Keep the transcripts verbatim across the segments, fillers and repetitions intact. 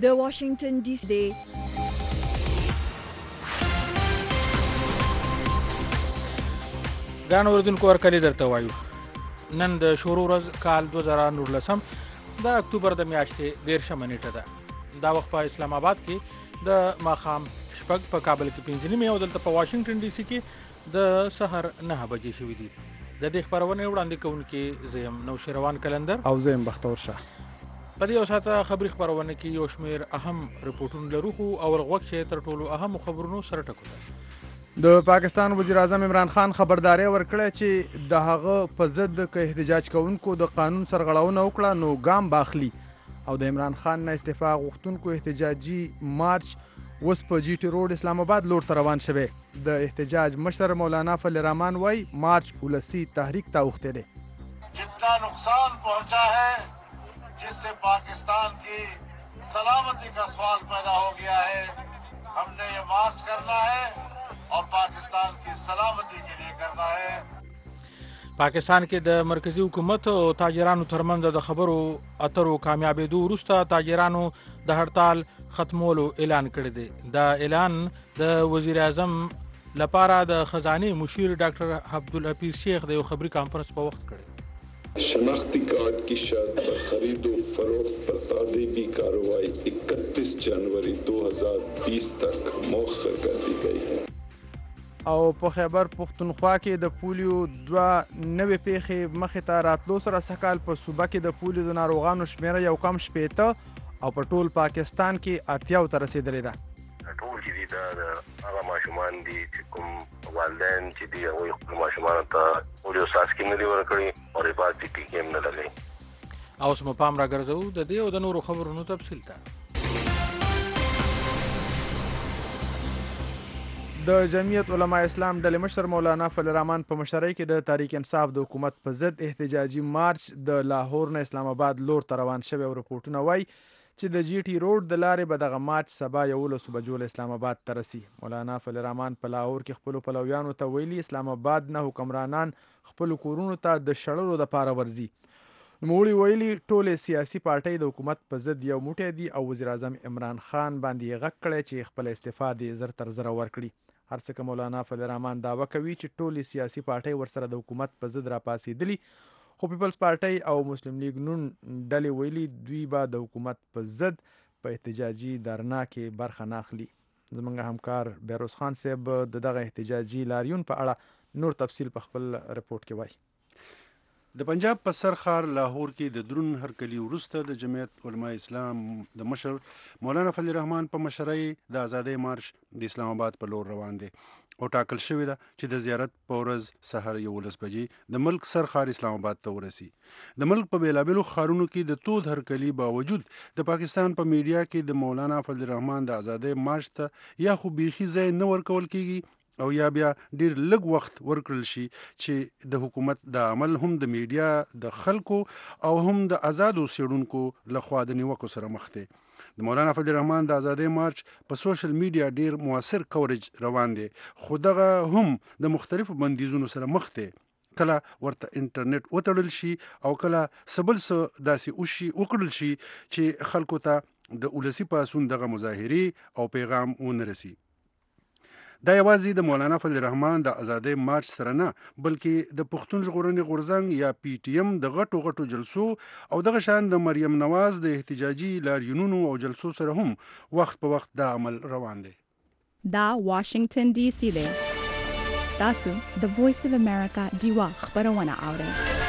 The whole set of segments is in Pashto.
د واشنگټن ډي سي دی. ګران اوریدونکو ورکلي درته وایو نن د شروع ورځ کال دوه زره نولسم د اکتوبر د میاشتې دېرشمه نیټه ده. دا وخت په اسلام آباد کې د ماښام شپږ، په کابل کې پنځه نیمې او دلته په واشنګټن ډي سي کې د سحر نهه بجې شوي دي. د دې خپرونې وړاندې کوونکي زه یم نوشیروان کلندر او زه یم بختور شاه. په دې یو ساعته خبري خپرونه کې یو شمېر اهم رپورټونه لرو، خو اول غوږ چې تر ټولو اهمو خبرونو سره ټکو ده. د پاکستان وزیر اعظم عمران خان خبرداری ورکړه چې د هغه په ضد که احتجاج کوونکو د قانون سرغړونه وکړه نو ګام باخلي، او د عمران خان نه استعفا غوښتونکو احتجاجي مارچ اوس په جی ټي روډ اسلام آباد لور ته روان شوی. د احتجاج مشر مولانا فضل الرحمان وای مارچ ولسی تحریک ته اوښتی دی. جتنا نقصان پہنچا ہے جس سے پاکستان کی سلامتی کا سوال پیدا ہو گیا ہے، ہم نے یہ مارچ کرنا ہے اور پاکستان کی سلامتی کے لیے کرنا ہے. پاکستان کې د مرکزی حکومت او تاجرانو ترمنځ د خبرو اترو کامیابېدو وروسته تاجرانو د هړتال ختمولو اعلان کړی دی. دا اعلان د وزیر اعظم لپاره د خزانې مشیر ډاکټر عبدالحفیظ شیخ د یو خبري کانفرنس په وخت کړی. شناختی کارڈ کی شرط پر خرید و فروخت پر تادیبی کارروائی اکتیس جنوری دو ہزار بیس تک مؤخر کر دی گئی ہے. او په خیبر پختونخوا کې د پولیو دوه نوې پیښې مخې ته راتلو سره سږکال په صوبه کې د پولیو د ناروغانو شمیره یو کم شپېته او په ټول پاکستان کې اتیاو ته رسېدلې ده. ټول چې دي دا د هغه ماشومان دي چې کوم والدین چې دي هغوی خپلو ماشومانو ته پولیو څاڅکي نه دي ورکړي او رباط دي ټیکې هم نه لګوي. اوس مو پام راګرځوو د دې او د نورو خبرونو تفصیل ته. د جمعیت علماء اسلام ډلې مشر مولانا فضل الرحمان په مشرۍ کې د تحریک انصاف د حکومت په ضد احتجاجي مارچ د لاهور نه اسلام آباد لور ته روان شوی او رپورټونه وایي چې د جی ټي روډ د لارې به دغه مارچ سبا یولسو بجو له اسلام آباد ته رسي. مولانا فضل الرحمان په لاهور کې خپلو پلویانو ته ویلي اسلام آباد نه حکمرانان خپلو کورونو ته د شړلو دپاره ورځي. نوموړي ویلي ټولې سیاسي پارټۍ د حکومت په ضد یو موټی دي او وزیر اعظم عمران خان باندې یې غږ کړی چې خپله استعفا دې زر تر زره ورکړي. هر څه که مولانا فضل الرحمان دعوه کوي چې ټولې سیاسي پارټۍ ورسره د حکومت په ضد راپاڅېدلي، خو پیپلز پارټۍ او مسلم لیگ نون ډلې ویلي دوی به د حکومت په ضد په احتجاجي دارنا کې برخه نه اخلي. زموږ همکار بیروز خان صاحب د دغه احتجاجي لاریون په اړه نور تفصیل په خپل رپورټ کې وایي. د پنجاب په سر ښار لاهور کې د درون هرکلي وروسته د جمعیت علماء اسلام د مشر مولانا فضل الرحمان په مشرۍ د ازادۍ مارچ د اسلام آباد په لور روان دی او ټاکل شوې ده چې د زیارت په ورځ سحر یولس بجې د ملک سر ښار اسلام آباد ته ورسي. د ملک په بېلابېلو ښارونو کې د تود هرکلي باوجود د پاکستان په میډیا کې د مولانا فضل الرحمان د ازادۍ مارچ ته یا خو بیخي ځای نه ورکول کېږي او یا بیا ډیر لږ وخت ورکړل شي چې د حکومت د عمل هم د میډیا د خلکو او هم د آزادو څېړونکو لخوا د نیوکو سره مخ دی. د مولانا فضل الرحمان د ازادۍ مارچ په سوشل میډیا ډیر موثر کوریج روان دی، خو دغه هم د مختلفو بندیزونو سره مخ دی. کله ورته انټرنیټ وتړل شي او کله سبل څه داسې وشي وکړل شي چې خلکو ته د ولسي پاڅون دغه مظاهرې او پیغام ونه رسي. دا یوازې د مولانا فضل الرحمان د ازادۍ مارچ سره نه، بلکې د پښتون ژغورنې غورځنګ یا پی ټي ایم د غټو غټو جلسو او دغه شان د مریم نواز د احتجاجي لاریونونو او جلسو سره هم وخت په وخت دا عمل روان دی. دا واشنگټن ډي سي دی. تاسو د وایس اف امریکا دیوا خبرونه اورئ.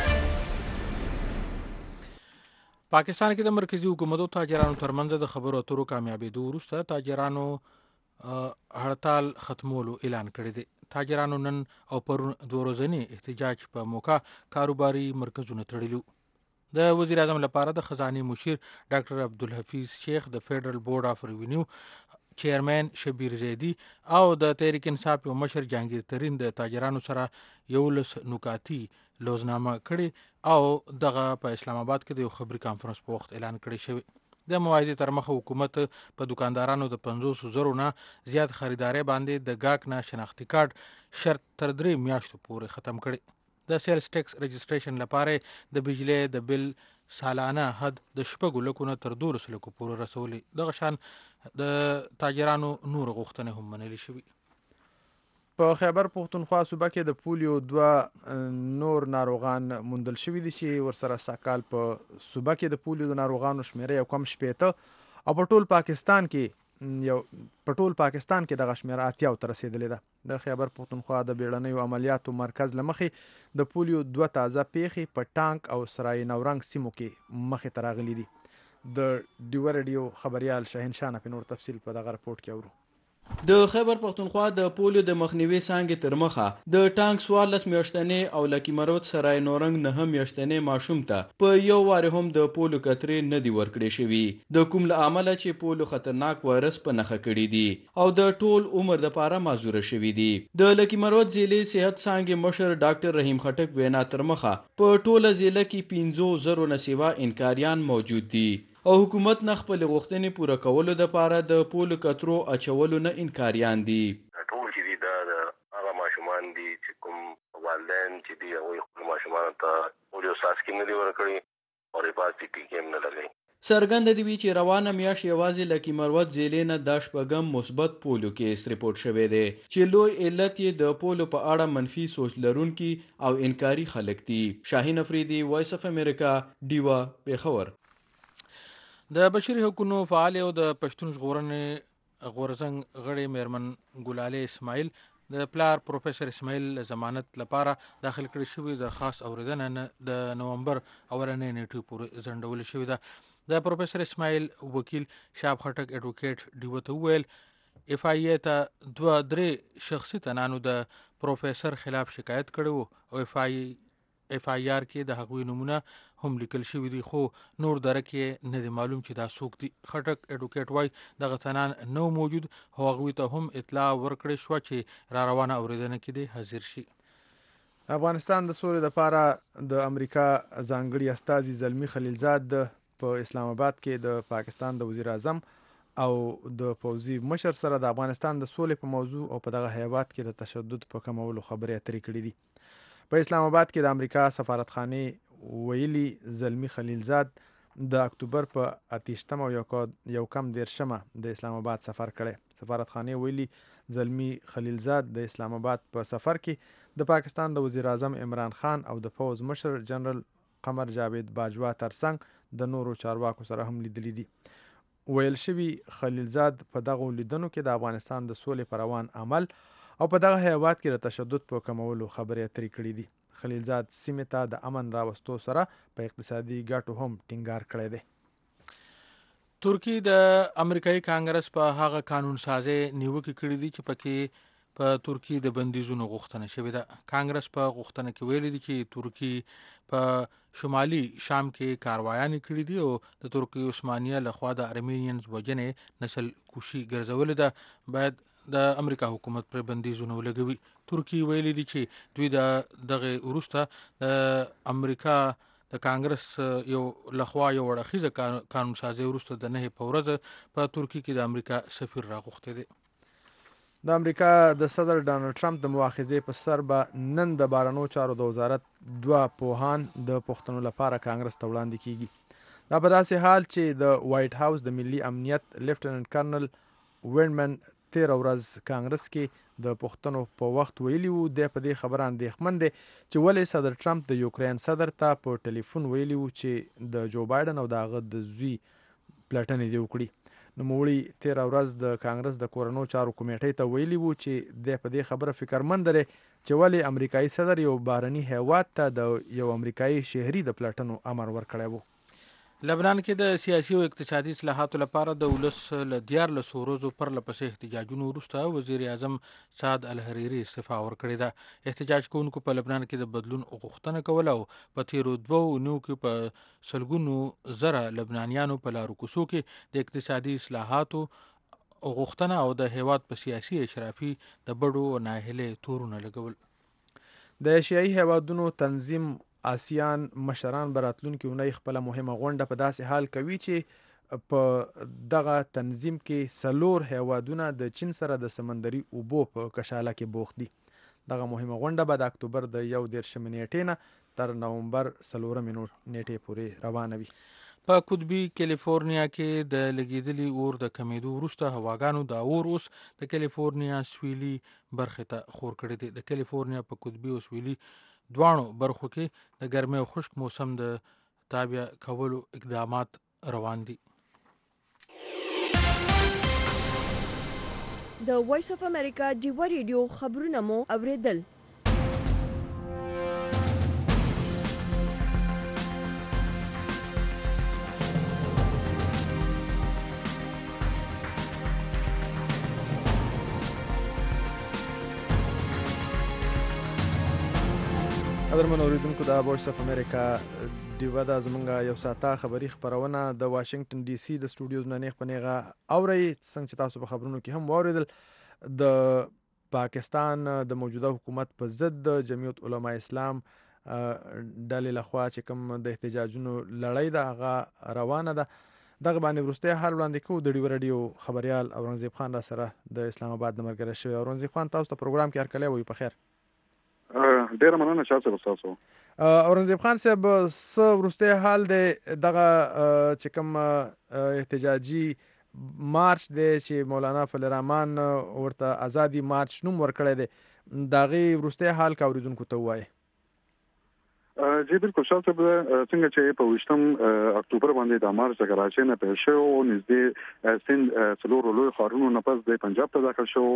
پاکستان کې د مرکزی حکومت او تاجرانو ترمنځ د خبرو اترو کامیابېدو وروسته تاجرانو هړتال ختمولو اعلان کړی دی. تاجرانو نن او پرون دوه ورځني احتجاج په موقع کاروباري مرکزونه تړلي. د وزیر اعظم لپاره د خزانې مشیر ډاکټر عبدالحفیظ شیخ، د فیډرل بورډ آف ریونیو چیرمین شبیر زیدی او د تحریک انصاف یو مشر جهانگیر ترین د تاجرانو سره یولس نکاتي لوزنامه کړي او دغه په اسلام آباد کې د یو خبري کانفرنس په وخت اعلان کړی شوی. د معاهدې تر مخه حکومت په دکاندارانو د پنځوسو زرو نه زیات خریدارۍ باندې د ګاک نه شناختي کارت شرط تر درې میاشتو پورې ختم کړي. د سیلز ټیکس رجسټریشن لپاره د بجلی د بل سالانه حد د شپږو لکو نه تر دولس لکو پورې رسولی. دغه شان د تاجرانو نور غوښتنې هم منلې شوي. په خیبر پښتونخوا صوبه کې د پولیو دوه نور ناروغان موندل شوي دي چې ورسره سږکال په صوبه کې د پولیو د ناروغانو شمیره یو کم شپېته او په ټول پاکستان کې یو په ټول پاکستان کې دغه شمیره اتیاو ته رسېدلې ده. د خیبر پښتونخوا د بیړنیو عملیاتو مرکز له مخې د پولیو دوه تازه پیښې په ټانک او سرای نورنګ سیمو کې مخې ته راغلي دي. د ډیوه رادیو خبریال شاهین شاه په نور تفصیل په دغه رپورټ کې اورو. د خیبر پښتونخوا د پولیو د مخنیوي څانګې تر مخه د ټانک څوارلس میاشتنې او لکي مرود سرای نورنګ نهه میاشتنې ماشوم ته په یو وارې هم د پولیو قطرې نه دي ورکړې شوي، د کوم له امله چې پولیو خطرناک وایرس په نښه کړي دي او د ټول عمر دپاره معذوره شوي دي. د لکي مرود ضلعې صحت څانګې مشر ډاکټر رحیم خټک وینا تر مخه په ټوله ضلع کې پنځو زرو نه سیوا انکاریان موجود دي او حکومت نه خپلې غوښتنې پوره کولو دپاره د پولیو قطرو اچولو نه انکاریان دي. ټول چې دي دا د هغه ماشومان دي چې کوم والدین چې دي هغوی خپلو ماشومانو ته پولیو څاڅکي نه دي ورکړي او حفاظتي ټیکې هم نه لګوي. څرګنده دي وي چې روانه میاشت یوازې لکي مروت ضلعې نه دا شپږم مثبت پولیو کیس ریپورټ شوی دی چې لوی علت یې د پولیو په اړه منفي سوچ لرونکي او انکاري خلک دي. شاهین افریدي، وایس اف امریکا، ډیوه، پیښور. د بشري حقوقو فعال او د پښتون ژغورنې غورځنګ غړی میرمن ګلاله اسماعیل د پلار پروفیسور اسماعیل ضمانت لپاره داخل کړی شوی درخواست اوریدنه د نومبر اولنۍ نیټې پورې ځنډول شوې ده. د پروفیسور اسماعیل وکیل شاب خټک اډوکیټ ډیوه ته وویل اف آی ای ته دوه درې شخصي تنانو د پروفیسور خلاف شکایت کړی وو او اف آی اف آی آر کې د هغوی نمونه هم لیکل شوي دي خو نور درک یې نه دی معلوم چې دا څوک دي. خټک اډوکیټ وایي دغه تنان نو موجود او هغوی ته هم اطلاع ورکړې شوه چې را روانه اورېدنه کې دی حاضر شي. افغانستان د سولې لپاره د امریکا ځانګړي استازي زلمی خلیلزاد په اسلام آباد کې د پاکستان د وزیر اعظم او د پوځي مشر سره د افغانستان د سولې په موضوع او په دغه هیواد کې د تشدد په کمولو خبرې اترې کړې دي. په اسلام آباد کې د امریکا سفارتخانې ویلي زلمی خلیلزاد د اکتوبر په اتیشتم او یو کم دیرشمه د اسلام آباد سفر کړی. سفارتخانې ویلي زلمی خلیلزاد د اسلام آباد په سفر کې د پاکستان د وزیر اعظم عمران خان او د پوز مشر جنرال قمر جاوید باجوا ترڅنګ د نورو چارواکو سره هم لیدلی دي. ویل شوي خلیلزاد په دغه لیدنو کې د افغانستان د سولې پر روان عمل او په دغه هیواد کې د تشدد په کمولو خبرې اترې کړې دي. خلیلزاد سیمې ته د امن راوستو سره په اقتصادي ګټو هم ټینګار کړی دی. ترکی د امریکایي کانګرس په هغه قانون سازي نیوکې کړې دي چې پکې په ترکی د بندیزونو غوښتنه شوې ده. کانګرس په غوښتنه کې ویلي دي چې ترکی په شمالي شام کې کاروایانې کړې دي او د ترکی عثمانیه لخوا د ارمینینز وجنې نسل کوشي ګرځولې ده باید د امریکا حکومت پر بندیزونه ولګوي. ترکی ویلي دي چې دوی د دغه وروسته د امریکا د کانګرس یو لخوا یو وړاندیز قانون سازي وروسته د نه په ورځ په ترکی کې د امریکا سفیر راغوښتی دی. د امریکا د صدر ډانلډ ټرمپ د مؤاخذې په سر به نن د بهرنیو چارو د وزارت دوه پوهان د پوښتنو لپاره کانګرس ته وړاندې کیږي. دا په داسې حال چې د وایټ هاوس د ملي امنیت لیفټننټ کرنل وینمن تیر ورځ کانګرس کې د پښتنو په وخت ویلی وو د په دې خبره اندېښمن دی چې ولې صدر ټرمپ د یوکرین صدر ته په ټلیفون ویلی وو چې د جو بایدن او د هغه د زوی پلټنې دی وکړي. نوموړي تیر ورځ د کانګرس د کورنو چارو کمیټې ته ویلی وو چې د په دې خبره فکرمند دی چې ولې امریکایي صدر یو بهرني هیواد ته د یو امریکایي شهري د پلټنو امر ورکړی وو. لبنان کې د سیاسي او اقتصادي اصلاحاتو لپاره د ولس له دیارلسو ورځو پرله پسې احتجاجونو وروسته وزیر اعظم سعد الحریري استعفا ورکړې ده. احتجاج کوونکو په لبنان کې د بدلون غوښتنه کوله او په تیرو دوو اونیو کې په سلګونو زره لبنانیانو په لارو کوڅو کې د اقتصادي اصلاحاتو غوښتنه او د هیواد په سیاسي اشرافي د بډو او ناهیلۍ تورونه لګول. د ایشیایي هیوادونو تنظیم آسیان مشران براتلونکي اونۍ خپله مهمه غونډه په داسې حال کوي چې په دغه تنظیم کې څلور هیوادونه د چین سره د سمندري اوبو په کشاله کې بوخت دي. دغه مهمه غونډه به د اکتوبر د یو دېرشمې نیټې نه تر نومبر څلورمې نیټې پورې روانه وي. په قطبي کالیفورنیا کې د لګیدلي اور د کمیدو وروسته هواګانو د اور اوس د کالیفورنیا سویلي برخې ته خور کړی دی. د کالیفورنیا په قطبي او سویلي دواړو برخو کې د ګرمۍ او خشک موسم د تابع کولو اقدامات روان دي. د وایس اف امریکا ډیوا ریډیو خبرونه مو اوریدل. قدرمن اوریدونکو د وایس اف امریکا ډیوا دا زمونږ یو ساعته خبري خبرونه د واشنگټن ډي سي د سټوډیوز نه نیغ په نیغه اورئ. څنګه چې تاسو په خبرونو کې هم واوریدل، د پاکستان د موجوده حکومت په ضد د جمعیت علماء اسلام ډلې لخوا چې کوم د احتجاجونو لړۍ ده هغه روانه ده. دغه باندې وروستی حال وړاندې کوو. د ډیوا راډیو خبریال اورنګزیب خان را سره د اسلام آباد نه ملګری شوی. اورنګزیب خان، تاسو ته پروګرام کې هرکلی وایو. په خیر. ډیره مننه شاه صاحب. تاسو اورنګزیب خان صاحب، څه وروستی حال دی دغه چې کوم احتجاجي مارچ دی چې مولانا فضل الرحمن ورته ازادي مارچ نوم ورکړی دی، د هغې وروستی حال که اورېدونکو ته ووایي؟ جی بالکل شاه صاحب، څنګه چې په ویشتم اکتوبر باندې د مارچ د کراچۍ نه پیل شو، نږدې سند څلورو لویو ښارونو نه پس د پنجاب ته داخل شو.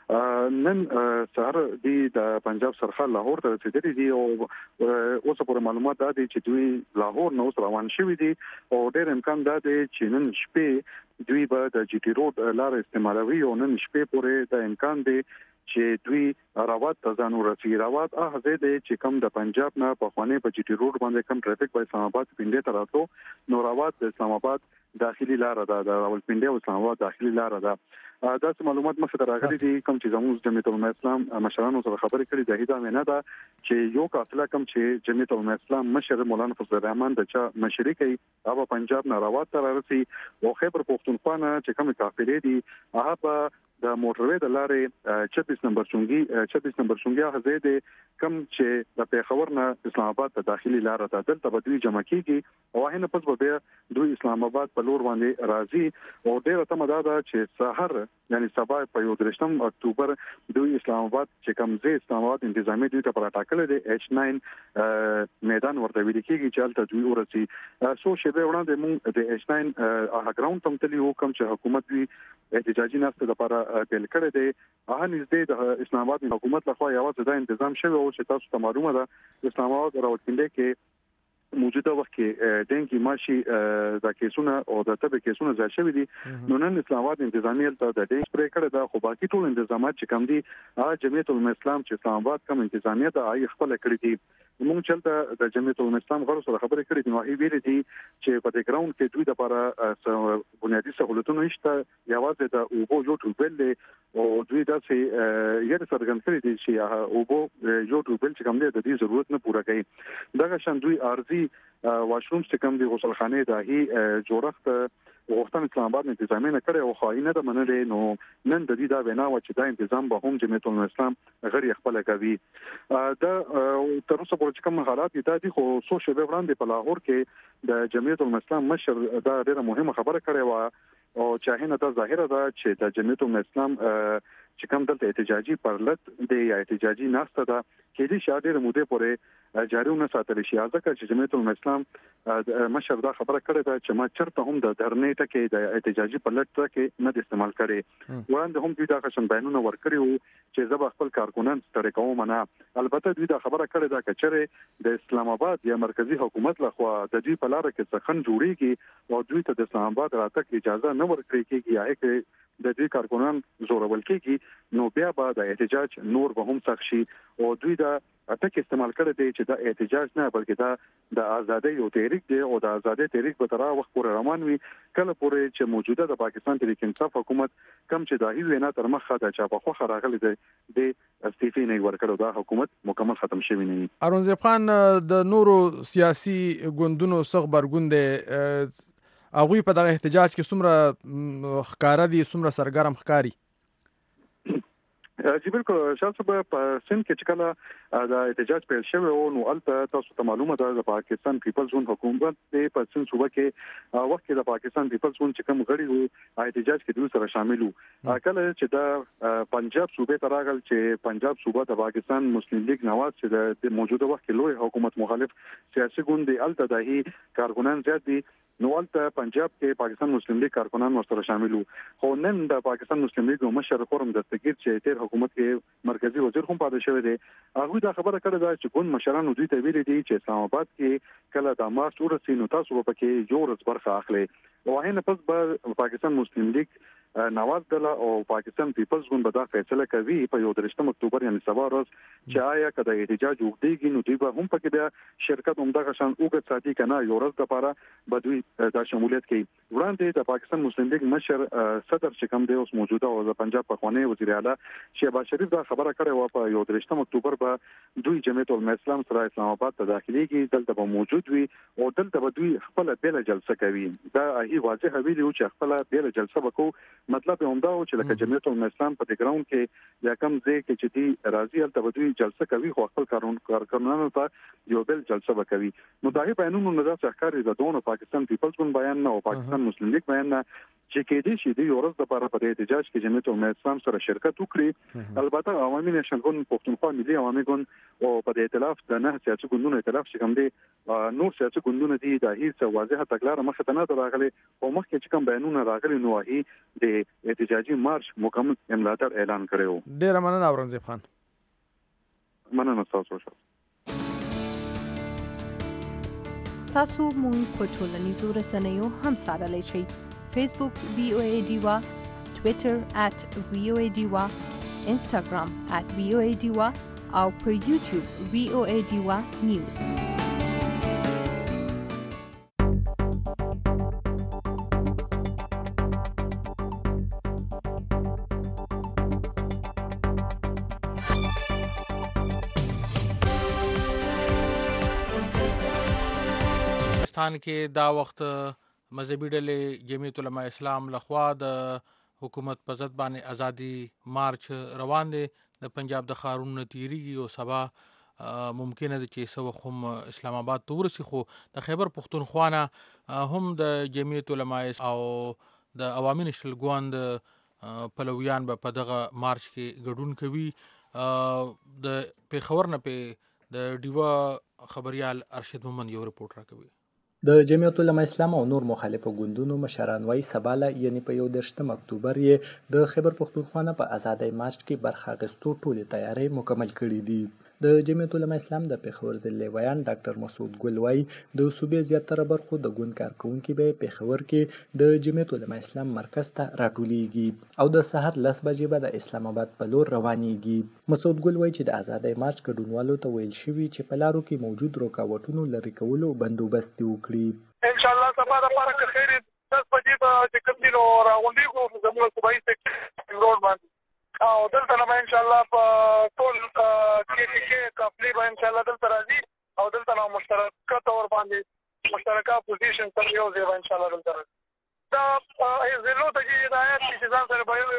نن سهار دی د پنجاب سرحد لاهور ته رسېدلي دي او اوسه پورې معلومات دا دي چې دوی لاهور نه اوس روان شوي دي او ډېر امکان دا دی چې نن شپې دوی به د جي ټي روډ لاره استعمالوي او نن شپې پورې د امکان دی چې دوی راوات ته ځان ورسوي. راوات هغه ځای دی چې کوم د پنجاب نه پخوانۍ په جي ټي روډ باندې کوم ټرافیک په اسلام آباد پنډۍ ته راتلو، نو راوات د اسلام آباد داخلي لاره ده، د راولپنډۍ او اسلام آباد داخلي لاره ده. دا څه معلومات مخې ته راغلي دي کوم چې زموږ جمعیت علماء اسلام مشرانو سره خبرې کړي. د هدا مینه ده چې یو قافله کوم چې جمعیت علماء اسلام مشر مولانا فضل الرحمن د چا مشري کوي هغه پنجاب نه راوات ته راسي او خیبر پختونخوا نه چې کوم قافلې دي هغه په د موټروي د لارې چبیس نمبر چونګي چبیس نمبر چونګي هغه ځای دی کوم چې د پیښور نه اسلام آباد ته داخلي لار ده. دلته به دوی جمع کیږي او هغه نه پس به دوی اسلام آباد په لور باندې راځي او ډیره تمه ده چې سحر یعنی سبا په یو درشتم اکتوبر دوی اسلام آباد چې کوم ځای اسلام آباد انتظامی دوی ته پر ټاکل دي ایچ ناین میدان ورته ویل کیږي چې الته دوی ورسي. سو شبه وړاندې مونږ د ایچ ناین هغه ګراوند تم تلی حکم چې حکومت دوی احتجاجي ناسته لپاره پیل کړی دی. هغه نږدې د اسلام آباد حکومت لخوا یوازې دا تنظیم شوی او چې تاسو ته معلومه ده اسلام آباد راولپنډۍ کې موجوده وخت کې ډنګي ماشي د کیسونه او د تبه کیسونه ځای شوی دي. نو نن اسلام آباد انتظامیه ته د ډنګ سپری کړی دا خو باقي ټول انتظامات چې کوم دي هغه جمعیت علماء اسلام چې اسلام آباد کوم انتظامیه ته هغه خپل کړی دي. موږ چلته د جمعیت علماء اسلام غړو سره خبرې کړې دي نو هغه ویلي دي چې په دې ګراوند کې دوی د لپاره بنیادي سہولتونه نشته، یوازې د اوبو یو ټوبل دی او دوی داسې یې څرګند کړی دي چې اوبو یو ټوبل چې کوم دی د دې ضرورت نه پوره کوي. دغه شان دوی ارزي واشروم چې کوم دی غسلخانه د هي جوړښت وختن اسلام آباد انتظامی نه کړي او خاینه د منلې. نو نن د دې دا وینا و چې دا تنظیم به هم جمعیت علماء اسلام غړي خپل کوي. دا تر اوسه پورې کوم حالات دي دي خو څو شپې وړاندې په لاهور کې د جمعیت علماء اسلام مشر دا ډیره مهمه خبره کړې و او چاهینه دا ظاهره ده چې د جمعیت علماء اسلام چې کوم دلته احتجاجي پرلط دی یا احتجاجي ناسته ده کې دي شاده مودې پورې جاری نه ساتل شي. ځکه چې جمعیت علماء اسلام مشر دا خبره کړې ده چې ما چرته هم د درنې ټکي د احتجاجي پرلط ټکي نه استعمال کړي. وړاندې هم دوی دا قسم بیانونه ورکړي وو چې زب خپل کارکونان ستړي کوم نه. البته دوی دا خبره کړې ده چې چېرې د اسلام آباد یا مرکزی حکومت لخوا د دوی په لار کې ځخن جوړیږي او دوی ته د اسلام آباد راتګ اجازه نه ورکړي کېږي یا کې د دوی کارکونان زورول کېږي نو بیا به د احتجاج نور به هم سخت شي او دوی دا ټک استعمال کړی دی چې دا احتجاج نه بلکې دا د ازادۍ یو تحریک دی او د ازادۍ تحریک به تر وخت پورې روان وي کله پورې چې موجوده د پاکستان تحریک انصاف حکومت کم چې دا هی وینا تر مخه د چا په خو راغلی دی د استعفی نه ورکړو دا حکومت مکمل ختم شوی نه. اورنګزیب خان، د نورو سیاسي ګوندونو څخه برګوند هغوی په دغه احتجاج کې څومره ښکاره دي، څومره سرګرم ښکاري؟ جی بالکل شاه صاحب په سند کې چې کله د احتجاج پیل شوی او نو البته تاسو ته معلومه ده د پاکستان پیپلز ګوند حکومت په سند صوبه کې وخت کې د پاکستان پیپلز ګوند چې کوم غړي وو احتجاج کې دوی سره شامل وو کله چې د پنجاب صوبې ته راغل چې پنجاب صوبه د پاکستان مسلم لیگ نواز چې د موجوده وخت کې لوی حکومت مخالف سیاسي ګوند دی البته د هی کارګونان زیات دي نو البته پنجاب کې پاکستان مسلم لیگ کارکنان ورسره شامل وو خو نن د پاکستان مسلم لیگ مشر خورم دستگیر چې تیر حکومت کې مرکزی وزیر هم پاتې شوی دی هغه دا خبره کړې ده چې ګوند مشرانو دوی ته ویلي دي چې اسلام آباد کې کله د مارچ ورسې نو تاسو په کې یو ورځ برخه اخلي او هغه پس به پاکستان مسلم لیگ نواز دله او پاکستان پیپلز ګوند به دا فیصله کوي په یو درشتم اکتوبر یعنی سبا ورځ چې آیا کله احتجاج وکړي نو دوی به هم پکې د شرکت عمده شان اوګه ساتي کنه یو ورځ لپاره به دوی د شمولیت کوي وړاندې د پاکستان مسلم لیگ مشر صدر چې کوم دی اوس موجوده او د پنجاب پخوانی وزیر اعلی شهباز شریف دا خبره کړې و په یو درشتم اکتوبر به دوی جمعیت العلماء اسلام سره اسلام آباد ته داخليږي دلته به موجود وي او دلته به دوی خپل بیل جلسه کوي دا هی واضح ویلی او چې خپل بیل جلسه وکړو مطلب هم دا و چې لکه جمعیت العلماء اسلام په ګراوند کې یا کوم ځای کې چې دی راضي البته به دوی جلسه کوي خو خپل کارکونانو ته یو بل جلسه وکوي نو دا هی بیانونه نه ځکه ښکاري د دوه پاکستان پیپلز ګوند بیان نه او پاکستان مسلم لیگ بیان نه چې کې دي چې د یو ورځ لپاره په احتجاج کې جمعیت العلماء اسلام سره شرکت وکړي البته عوامي نشنل ګوند پښتونخوا ملي عوامي ګوند او په ائتلاف د نه سیاسي ګوندونو ائتلاف چې کوم دي نور سیاسي ګوندونه دي د هیڅ واضحه تګلاره مخه ته نه راغلي او مخکې چې کوم بیانونه راغلي نو هی د احتجاجي مارش مکمل املاتر اعلان کړو ډیر مننه اورنګزیب خان مننه تاسو شو تاسو مونږ په ټولنیزو رسنیو هم سره شئ فیسبوک وی او ای ډیوا ټویټر ات وی او ای ډیوا انسټاګرام ات وی او ای ډیوا او پر یوټیوب وی او ای ډیوا نیوز پاکستان کې دا وخت مذهبي ډلې جمعیت العلماء اسلام لخوا د حکومت په ضد باندې ازادي مارچ روان دي د پنجاب د ښارونو تیریږي او سبا ممکنه ده چې څه هم اسلام آباد ته ورسي خو د خیبر پښتونخوا نه هم د جمعیت العلماء او د عوامي نشنل ګوند پلویان به په دغه مارچ کې ګډون کوي د پیښور نه په د ډیوا خبريال ارشد محمد یو رپورټ راکوي د جمعیت العلماء اسلام او نور مخالفو ګوندونو مشران وايي سباله یعنی په یو دشتم اکتوبر یې د خیبر پښتونخوا نه په ازادۍ مارچ کې برخه اخیستو ټولې تیاری مکمل کړي دي د جمعیت العلماء اسلام د پیښور ضلع ویان ډاکټر مسعود ګل وايي د صوبې زیاتره برخو د ګوند کارکونکي به پیښور کې د جمعیت العلماء اسلام مرکز ته راټولیږي او د سحر لس بجې به د اسلام آباد په لور روانيږي مسعود ګل وايي چې د ازادۍ مارچ ګډونوالو ته ویل شوي چې په لارو کې موجود رکاوټونو لرې کولو بندوبست وکړي ان شاء الله سبا د پاره که خیر دس بجې به چې کوم دینو راغونډېږو زموږ صوبایي سیکټر روډ باندې او دلته نه ان شاء الله په ټول کې کې کافلی به ان شاء الله دلته راځي او دلته نو مشترکه تور باندې مشترکه پوزیشن تر یو ځای ان شاء الله دلته راځي دا زلو ته چې هدایت چې ځان سره به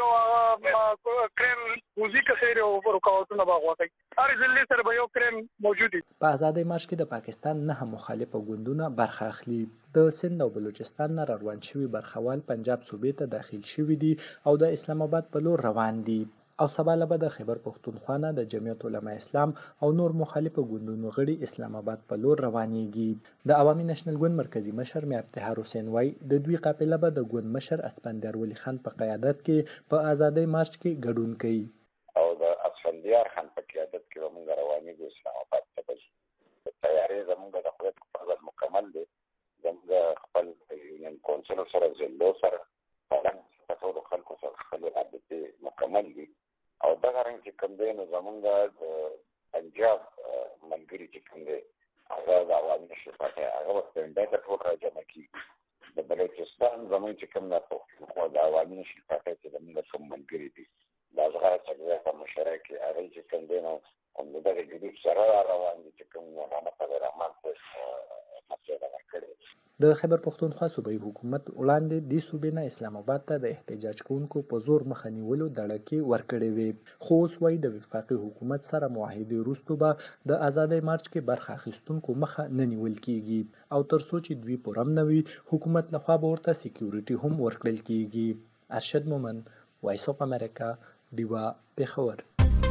یو کریم موزیک خیر او رکاوټونه باغ کوي هر ځلې سره به یو کریم موجود دي په ازادۍ مارچ کې د پاکستان نه مخالفه ګوندونه برخه اخلي د سند او بلوچستان نه روان شوي برخوال پنجاب صوبې ته داخل شوي دي او د اسلام آباد په لور روان دي او سبا له به د خیبر پښتونخوا نه د جمعیت العلماء اسلام او نور مخالفه ګوندونو غړي اسلام آباد په لور روانيږي د عوامي نشنل ګوند مرکزی مشر میر افتخار حسین وايي د دوی قافله به د ګوند مشر اسپندیار ولی خان په قیادت کې په ازادۍ مارچ کې ګډون کوي او د اسفندیار خان په قیادت کې موږ روانيږو اسلام آباد ته به تیاری زموږ د خپل خپل مکمل دي زموږ خپل یونین کونسل سره زلو سره په ټول خلکو سره خپل رابطه مکمل دي او دا غواړم چې کوم دی نو زمونږ د پنجاب ملګري چې کوم دی هغه د عوامي نشنل پارټۍ هغه به پنډه ته ټول راجمع کېږي د بلوچستان زمونږ چې کوم د پښتونخوا د عوامي نشنل پارټۍ چې زمونږ کوم ملګري دي دا هغه څنګه په مشره کې هغه چې کوم دی نو هم د دغه ګروپ سره روان دي چې کوم مولانا فضل الرحمن په مسله کړي د خیبر پښتونخوا صوبایي حکومت وړاندې دې صوبې نه اسلام آباد ته د احتجاج کوونکو په زور مخه نیولو دړکې ورکړې وې، خو اوس وایي د وفاقي حکومت سره معاهدې وروسته به د ازادۍ مارچ کې برخه اخیستونکو مخه نه نیول کیږي او تر څو چې دوی پوره نه وي حکومت لخوا به ورته سکیورټي هم ورکړل کیږي. ارشد مومن، وایس اف امریکا، ډیوا، پېښور.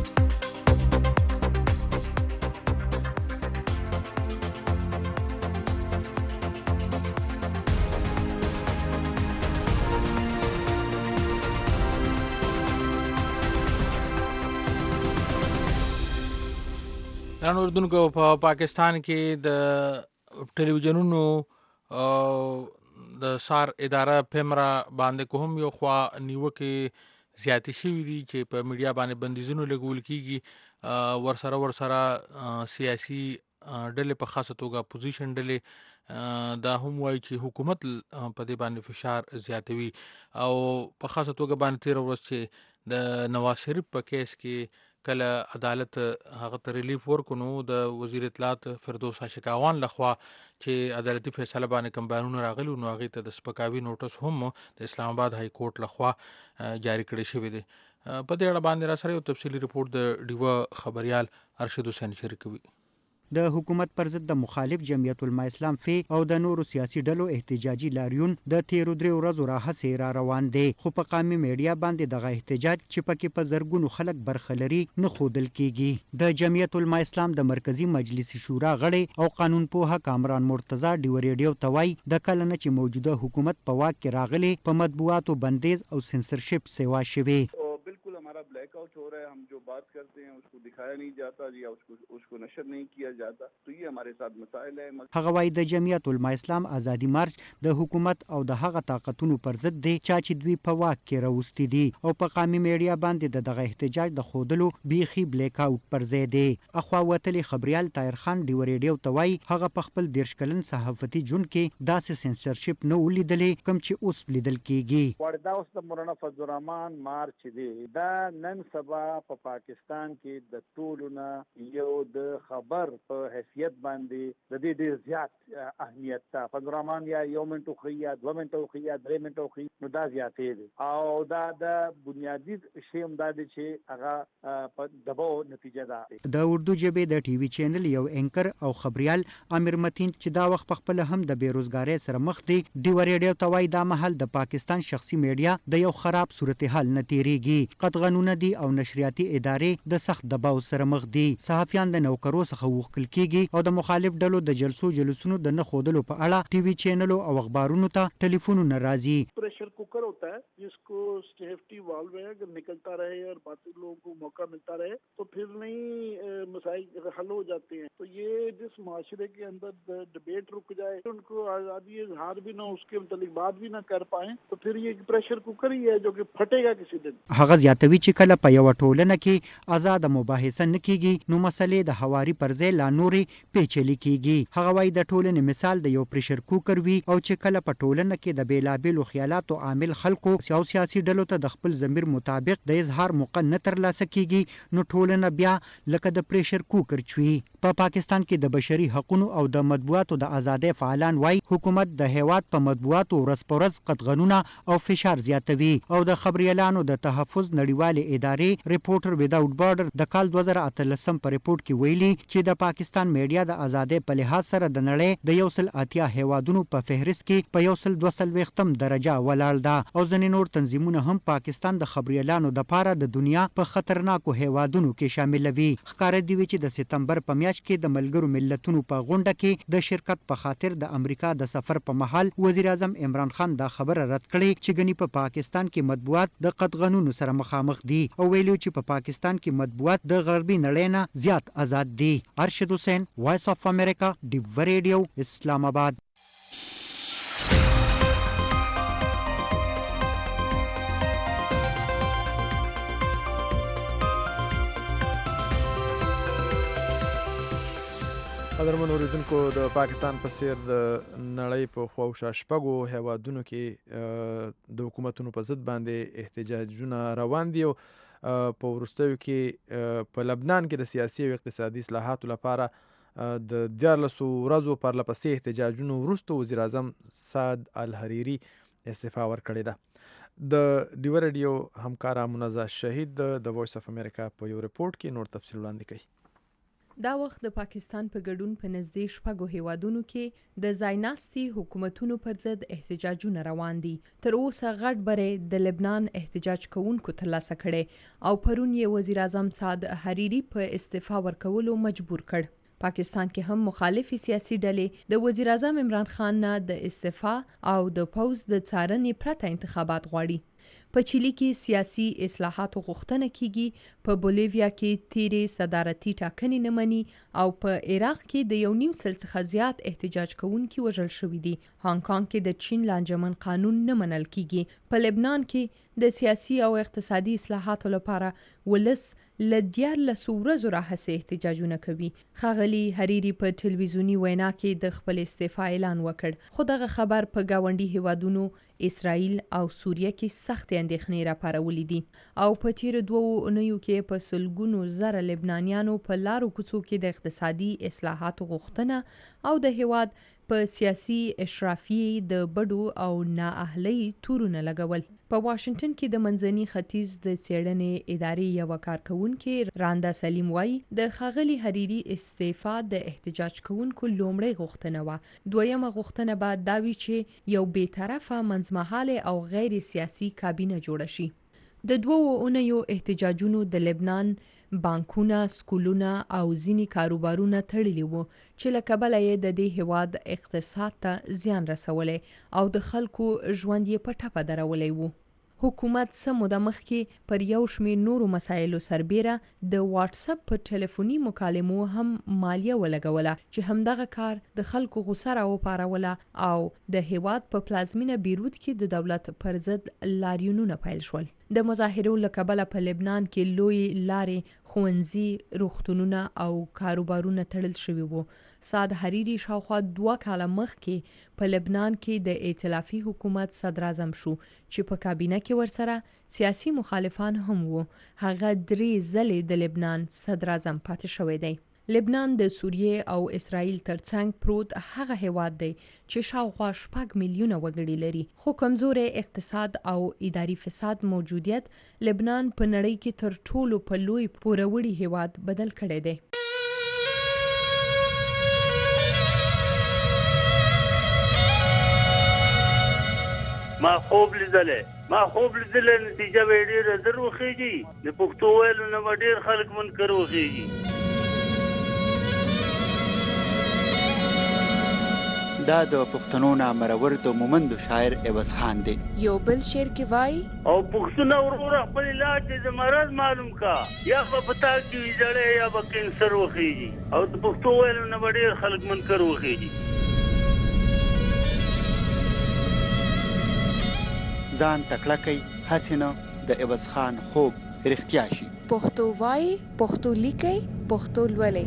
درنو اردوونکو، په پاکستان کې د ټلویزیونونو د سار اداره پیمرا باندې کوم یو خوا نیوکې زیاتې شوي دي چې په میډیا باندې بندیزونو لګول کیږي، ورسره ورسره سیاسي ډلې په خاصه توګه اپوزیشن ډلې دا هم وایي چې حکومت په دې باندې فشار زیاتوي او په خاصه توګه باندې تېره ورځ چې د نواز شریف په کیس کې کله عدالت هغه ته ریلیف ورکړو نو د وزیر اطلاعات فردوس هاشکاوان لخوا چې عدالتي فیصله باندې کوم بیانونه راغلي نو هغې ته د سپکاوي نوټس هم د اسلام آباد های کورټ لخوا جاری کړی شوی دی. په دې اړه باندې را سره یو تفصیلي رپورټ د ډیوه خبریال ارشد حسین شریکوي. د حکومت پر ضد د مخالف جمعیت العلماء اسلام فی او د نورو سیاسي ډلو احتجاجي لاریون د تیرو درې ورځو راهیسې را روان دی، خو په قامي میډیا باندې دغه احتجاج چې پکې په زرګونو خلک برخه لري نه ښودل کیږي. د جمعیت العلماء اسلام د مرکزی مجلس شورا غړی او قانون پوهه کامران مرتضی ډیو ریډیو ته وایي د کله نه چې موجوده حکومت په واک کې راغلی په مطبوعاتو بندیز او سنسرشپ سیوا شوی. हमारा black out हो रहा है, हम जो बात करते हैं उसको दिखाया नहीं जाता या उसको उसको नशर नहीं किया जाता, तो ये हमारे साथ मसाइल है. هغه وايي د جمعیت العلماء اسلام ازادي مارچ د حکومت او د هغه طاقتونو پر ضد دی چې دوی په واک کې راوستي دي او په قامي میډیا باندې د دغه احتجاج د خودلو بیخي بلیک اوټ پر ځای دی. اخوا وتلی خبريال طاهر خان ډیو ریډیو ته وایي هغه په خپل دیرش کلن صحافتي جون کې داسې سنسرشپ نه ولیدلې کوم چې اوس لیدل کیږي. وردا اوس د مولانا فضل الرحمن مارچ دی دا نن سبا په پاکستان کې د ټولو نه یو د خبر په حیثیت باندې د دې ډېر زیات اهمیت ته فضل الرحمن یا یو منټو خو یا دوه منټو خو یا درې منټو خو نو دا زیاتې دي او دا د بنیادی شی هم دا دی چې هغه په دباو نتیجه ده. د اردو ژبې د ټي وي چینل یو انکر او خبريال امیر متین چې دا وخت په خپل هم د بیروزګاری سره مخ دی ډیو ریډیو ته وایي دا محل د پاکستان شخصي میډیا د یو خراب صورتحال نه تیریږي. قطغنونه دي او نشریاتي ادارې د سخت دباو سره مخ دي. صحافیان د نوکرو څخه وغوښتل کیږي او د مخالف ډلو د جلسو جلوسونو د نه ښودلو په اړه ټي وي چینلو او اخبارونو ته ټلیفونونه راځي. प्रेशर कुकर होता है जिसको सेफ्टी वाल्व है, अगर निकलता रहे और बाकी लोगों को मौका मिलता रहे तो फिर नहीं मसाइल हल हो जाते हैं. तो ये जिस माशरे के अंदर डिबेट रुक जाए, उनको आज़ादी इजहार भी ना उसके मुतालिक बात भी ना कर पाए, तो फिर ये प्रेशर कुकर ही है जो कि फटेगा किसी दिन. هغه زیاتوي چې کله په یو ټولنه کې آزاد مباحثه نه کیږي نو مسلې د حواري پر ځای لا نورې پیچلې کیږي. هغه وايي د ټولنې مثال د یو پریشر کوکر وي او چې کله په ټولنه کې د بیلابېلو خیالاتو عامل خلکو او سیاسي ډلو ته د خپل ضمیر مطابق د اظهار موقع نه ترلاسه کیږي نو ټولنه بیا لکه د پریشر کوکر چوي. په پاکستان کې د بشري حقوقو او د مطبوعاتو د ازادۍ فعالان وايي حکومت د هیواد په مطبوعاتو ورځ په ورځ قطغنونه او فشار زیاتوي او د خبريالانو د تحفظ نړیوالې ادارې ریپورټر وداوټ بارډر د کال دوه زره اتلسم په ریپورت کې ویلي چې د پاکستان میډیا د ازادۍ په لحاظ سره د نړۍ د یو سل اتیا هیوادونو په فهرست کې په یو سل دوه څلوېښتم درجه ولاړ ده او ځینې نور تنظیمونه هم پاکستان د خبريالانو د پاره د دنیا په خطرناکو هیوادونو کې شاملوي. ښکاره دی چې د سپتمبر په میاشت کې د ملګرو ملتونو په غونډه کې د شرکت په خاطر د امریکا د سفر په محل وزیر اعظم عمران خان دا خبره رد کړې چې ګني په پاکستان کې مطبوعات د قطغنونو سره مخامخ دي او ویلو چې په پاکستان کې مطبوعات د غربي نړۍ نه زیات آزاد دي. ارشد حسین، وایس اف امریکا، ډیو ریډیو، اسلام آباد. قدرمن اوریدونکو، د پاکستان په څیر د نړۍ په خواوشا شپږو هیوادونو کې د حکومتونو په ضد باندې احتجاجونه روان دي او په وروستیو کې په لبنان کې د سیاسي او اقتصادي اصلاحاتو لپاره د دیارلسو ورځو پرله پسې احتجاجونو وروسته وزیر اعظم سعد الحریري استعفا ورکړې ده. د ډیوه ریډیو همکاره منزه شهید د وایس اف امریکا په یو رپورټ کې نور تفصیل وړاندې کوي. دا وخت د پاکستان په ګډون په نږدې شپږو هیوادونو کې د ځایناستي حکومتونو پر ضد احتجاجونه روان دي. تر اوسه غټ بری د لبنان احتجاج کوونکو ترلاسه کړي او پرون یې وزیر اعظم سعد حریري په استعفا ورکولو مجبور کړ. پاکستان کې هم مخالفي سیاسي ډلې د وزیر اعظم عمران خان نه د استعفا او د پوز د څارنې پرته انتخابات غواړي. په چیلي کې سیاسي اصلاحاتو غوښتنه کیږي، په بولیویا کې تیرې صدارتي ټاکنې نه مني او په عراق کې د یو نیم سل څخه زیات احتجاج کوونکي وژل شوي دي. هانګ کانګ کې د چین لانجمن قانون نه منل کیږي. په لبنان کې د سیاسي او اقتصادي اصلاحاتو لپاره ولس له دیارلسو ورځو راهیسې احتجاجونه کوي. ښاغلي حریري په ټلویزیوني وینا کې د خپل استعفا اعلان وکړ، خو دغه خبر په ګاونډي هیوادونو اسرائیل او سوریه کې سخت اندېښنې راپارولې دي او په تیرو دوو اونیو کې په سلګونو زره لبنانیانو په لارو کوڅو کې د اقتصادي اصلاحاتو غوښتنه او د هیواد په سیاسي اشرافیې د بډو او نااهلۍ تورونه لګول. په واشنگټن کې د منځني ختیځ د څېړنې ادارې یوه کارکوونکې راندا سلیم وایي د ښاغلي حریري استعفا د احتجاج کوونکو لومړۍ غوښتنه وه. دویمه غوښتنه به دا وي چې یو بېطرفه منځمهاله او غیر سیاسي کابینه جوړه شي. د دوو اونیو احتجاجونو د لبنان بانکونه، سکولونه او ځینې کاروبارونه تړلي وو چې له کبله یې د دې هیواد اقتصاد ته زیان رسولی او د خلکو ژوند یې په ټپه درولی وو. حکومت څه موده مخکې پر یو شمېر نورو مسایلو سربیره د واتس اپ په ټلیفوني مکالمو هم مالیه ولګوله چې همدغه کار د خلکو غوسه راوپاروله او د هیواد په پلازمینه بیروت کې د دولت پر ضد لاریونونه پیل شول. د مظاهرو له کبله په لبنان کې لوی لارې، ښوونځي، روغتونونه او کاروبارونه تړل شوي وو. سعد حریري شاوخوا دوه کاله مخکې په لبنان کې د ائتلافي حکومت صدراعظم شو چې په کابینه کې ورسره سیاسي مخالفان هم وو. هغه درې ځلې د لبنان صدراعظم پاتې شوی دی. لبنان د سوریې او اسرائیل ترڅنګ پروت هغه هیواد دی چې شاوخوا شپږ میلیونه وګړي لري، خو کمزوري اقتصاد او اداري فساد موجودیت لبنان په نړۍ کې تر ټولو په لوی پوروړي هیواد بدل کړی دی. ما خوب لیدلې ما خوب لیدلې نتیجه به ډېره زر وخیږي. د پښتو ویلو نه به ډېر خلک منکر وخیږي. دا د پښتنو نامرور د مومندو شاعر عوض خان دی. یو بل شعر کې وایي او پښتون وروره خپل علاج د مرض معلوم کا، یا به پتا کې ویځړې یا به کینسر وخیږي او د پښتو ویلو نه به ډېر خلک منکر وخیږي. ځان تکړه کوي هسې نه د عوض خان خوب رښتیا شي. پښتو وایي، پښتو لیکي، پښتو لولي.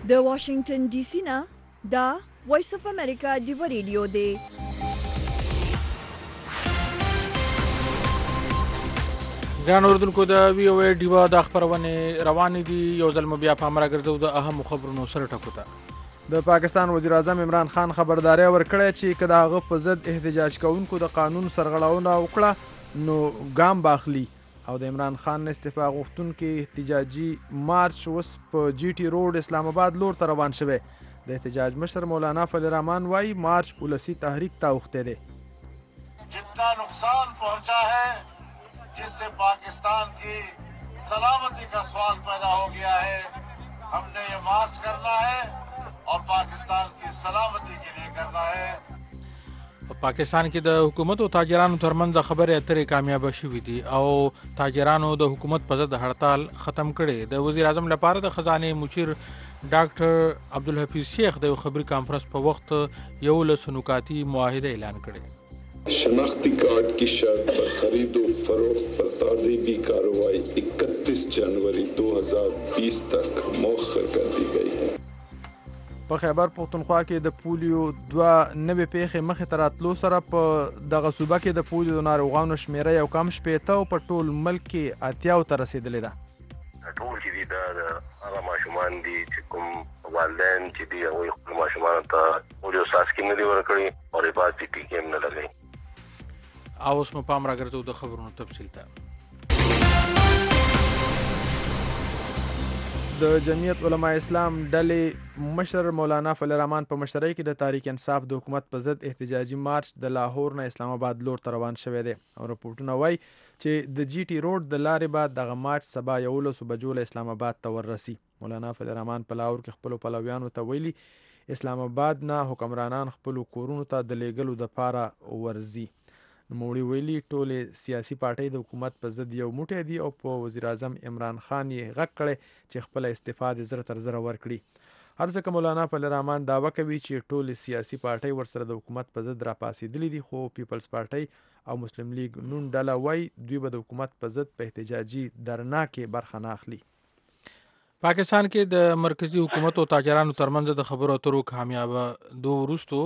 د واشنگټن ډي سي نه دا وایس اف امریکا ډیو ریډیو دی. ګران اوردونکو د وی او ای ډیوا د خبرونه روانې دي. یو ځل مو بیا پام راګرځو د اهم خبرونو سره ټکو ته. د پاکستان وزیر اعظم عمران خان خبرداري ورکړې چې کله هغه په ضد احتجاج کوونکو د قانون سرغړونه وکړه نو ګام باخلي او د عمران خان استعفا غوښتونکو احتجاجي مارچ اوس په جی ټي روډ اسلام آباد لور ته روان شوی. د احتجاج مشر مولانا فضل الرحمان وايي مارچ ولسی تحریک ته اوخته دی. جتنا नुकसान पहुंचा है जिससे पाकिस्तान की सलामती का सवाल पैदा हो गया है, हमने ये मार्च करना है और पाकिस्तान की सलामती के लिए करना है. پاکستان کې د حکومت او تاجرانو ترمنځ خبرې اترې کامیاب شوې دي او تاجرانو د حکومت په ضد هړتال ختم کړي. د وزیر اعظم لپاره د خزانه مشیر ډاکټر عبدالحفیظ شیخ د خبري کانفرنس په وخت یو لس نکاتی معاهده اعلان کړي. शनाख्ती कार्ड की शर्त पर खरीद व फरोख्त पर तादीबी कार्रवाई इकतीस जनवरी दो हज़ार बीस तक मौखर कर दी गई है. په خیبر پختونخوا کې د پولیو دوه نوې پیښې مخې ته راتلو سره په دغه صوبه کې د پولیو د ناروغانو شمیره یو کم شپېته او په ټول ملک کې اتیاو ته رسېدلې ده. ټول چې دي دا هغه ماشومان دي چې کوم والدین چې دي هغوی خپلو ماشومانو ته پولیو څاڅکي نه دي ورکړي او حفاظتي ټیکې هم نه لګوي. او اوس مو پام راګرځو د خبرونو تفصیل ته. د جمعیت علماء اسلام ډلې مشر مولانا فضل الرحمان په مشرۍ کې د تحریک انصاف د حکومت په ضد احتجاجي مارچ د لاهور نه اسلام آباد لور ته روان شوی دی او رپورټونه وایي چې د جی ټي روډ د لارې بعد دغه مارچ سبا یولسو بجو له اسلام آباد ته وررسي. مولانا فضل الرحمان په لاهور کې خپلو پلویانو ته ویلي اسلام آباد نه حکمرانان خپلو کورونو ته د لیږلو دپاره ورځي. نوموړي ویلي ټولې سیاسي پارټۍ د حکومت په ضد یو موټی دي او په وزیر اعظم عمران خان یې غږ کړی چې خپله استعفا د زره تر زره ورکړي. هر ځکه مولانا فضل الرحمان دعوه کوي چې ټولې سیاسي پارټۍ ورسره د حکومت په ضد راپاڅېدلې دي خو پیپلز پارټۍ او مسلم لیگ نون ډله وایي دوی به د حکومت په ضد په احتجاجي درنا کې برخه نه اخلي. پاکستان کې د مرکزی حکومت او تاجرانو ترمنځ د خبرو اترو کامیابېدو وروستو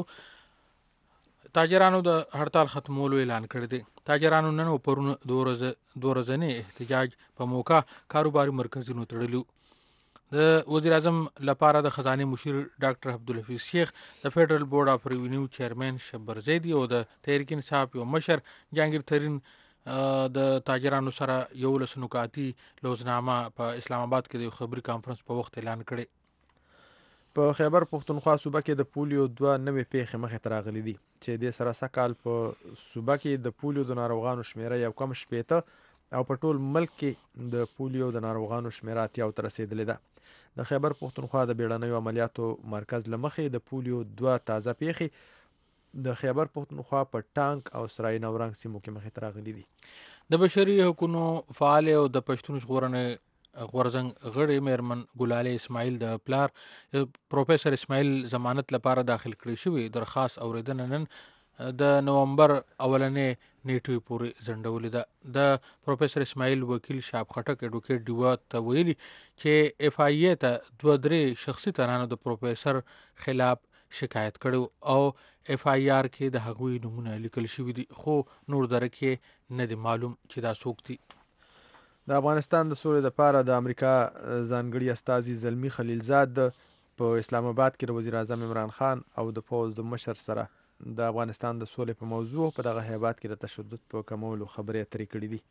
تاجرانو د هړتال ختمولو اعلان کړی دی. تاجرانو نن او پرون دوه ورځنی احتجاج په موقع کاروباري مرکزونو تړلو. د وزیر اعظم لپاره د خزانه مشیر ډاکټر عبدالحفیظ شیخ، د فیډرل بورډ اف ریونیو چیرمن شبر زیدی او د تحریک انصاف یو مشر جهانگیر ترین د تاجرانو سره یو لس نکاتی لوزنامه په اسلام آباد کې د خبري کانفرنس په وخت اعلان کړی. په خیبر پختونخوا صوبه کې د پولیو دوه نوې پیښې مخې ته راغلي دي چې د سره سکال په صوبه کې د پولیو د ناروغانو شمیره یو کم شپېته او په ټول ملک کې د پولیو د ناروغانو شمیره اتیاو ته رسېدلې ده. د خیبر پختونخوا د بیړنیو عملیاتو مرکز له مخې د پولیو دوه تازه پیښې د خیبر پختونخوا په ټانک او سرای نورنګ سیمو کې مخې ته راغلي دي. د بشري حقوقو فعال او د پښتون ژغورنې غورزنګ غړي میرمن ګلاله اسماعیل د پلار پروفیسور اسماعیل ضمانت لپاره داخل کړی شوی درخواست اوریدنه نن د نومبر اولنې نیټې پورې ځنډولې ده. د پروفیسور اسماعیل وکیل شاب خټک اډوکیټ ډیوا ته ویلي چې اف آی ای ته دوه درې شخصي ترانو د پروفیسور خلاف شکایت کړو او اف آی آر کې د هغوی نمونه لیکل شوي دي خو نور درکې نه دی معلوم چې دا څوک دي. د افغانستان د سولې لپاره د امریکا ځانګړي استازي زلمی خلیلزاد په اسلام آباد کې د وزیر اعظم عمران خان او د پوز د مشر سره د افغانستان د سولې په موضوع په دغه هیبات کې د تشدد په کمولو خبرې اترې کړې دي.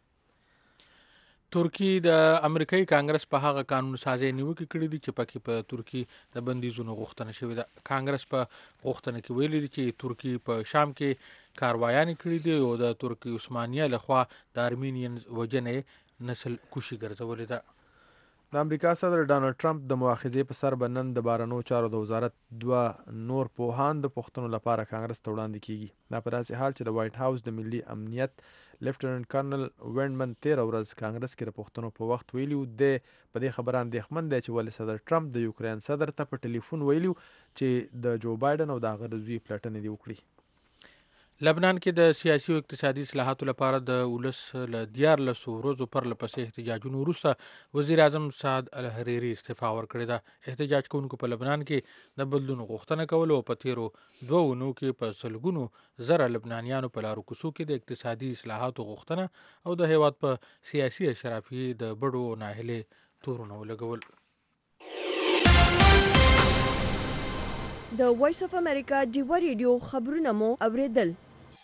ترکی د امریکایي کانګرس په هغه قانون سازي نیوکه کړې دي چې پکې په ترکی د بندیزونو غوښتنه شوې ده. کانګرس په غوښتنه کې ویلي دي چې ترکی په شام کې کاروایان کړې دي او د ترکی عثمانیه لخوا د ارمینین وجنې نسل کوشي ګرځولې ده. د امریکا صدر ډانلډ ټرمپ د مؤاخذې په سر بنن د بارنو چارو د وزارت دوه نور پوهان د پښتنو لپاره کانګرس ته وړاندې کیږي. دا په داسې حال چې د وایټ هاوس د ملي امنیت لیفټننټ کرنل وینډمن تیر ورځ کانګرس کې د پښتنو په وخت ویلو د په دې خبره اندېښمن دی چې ولې صدر ټرمپ د یوکرین صدر ته په ټلیفون ویلو چې د جو بایدن او د هغه د زوی پلټنې دی وکړي. لبنان کې د سیاسي او اقتصادي اصلاحاتو لپاره د ولس له دیارلسو ورځو پرله پسې احتجاجونو وروسته وزیر اعظم سعد الحریري استعفا ورکړې ده. احتجاج کوونکو په لبنان کې د بدلون غوښتنه کولو او په تیرو دوه اونو کې په سلګونو زره لبنانیانو په لارو کوڅو کې د اقتصادي اصلاحاتو غوښتنه او د هیواد په سیاسي اشرافیې د بډو ناهیلې تورونه ولګول. د وایس اف امریکا ډیوا ریډیو خبرونه مو اوریدل.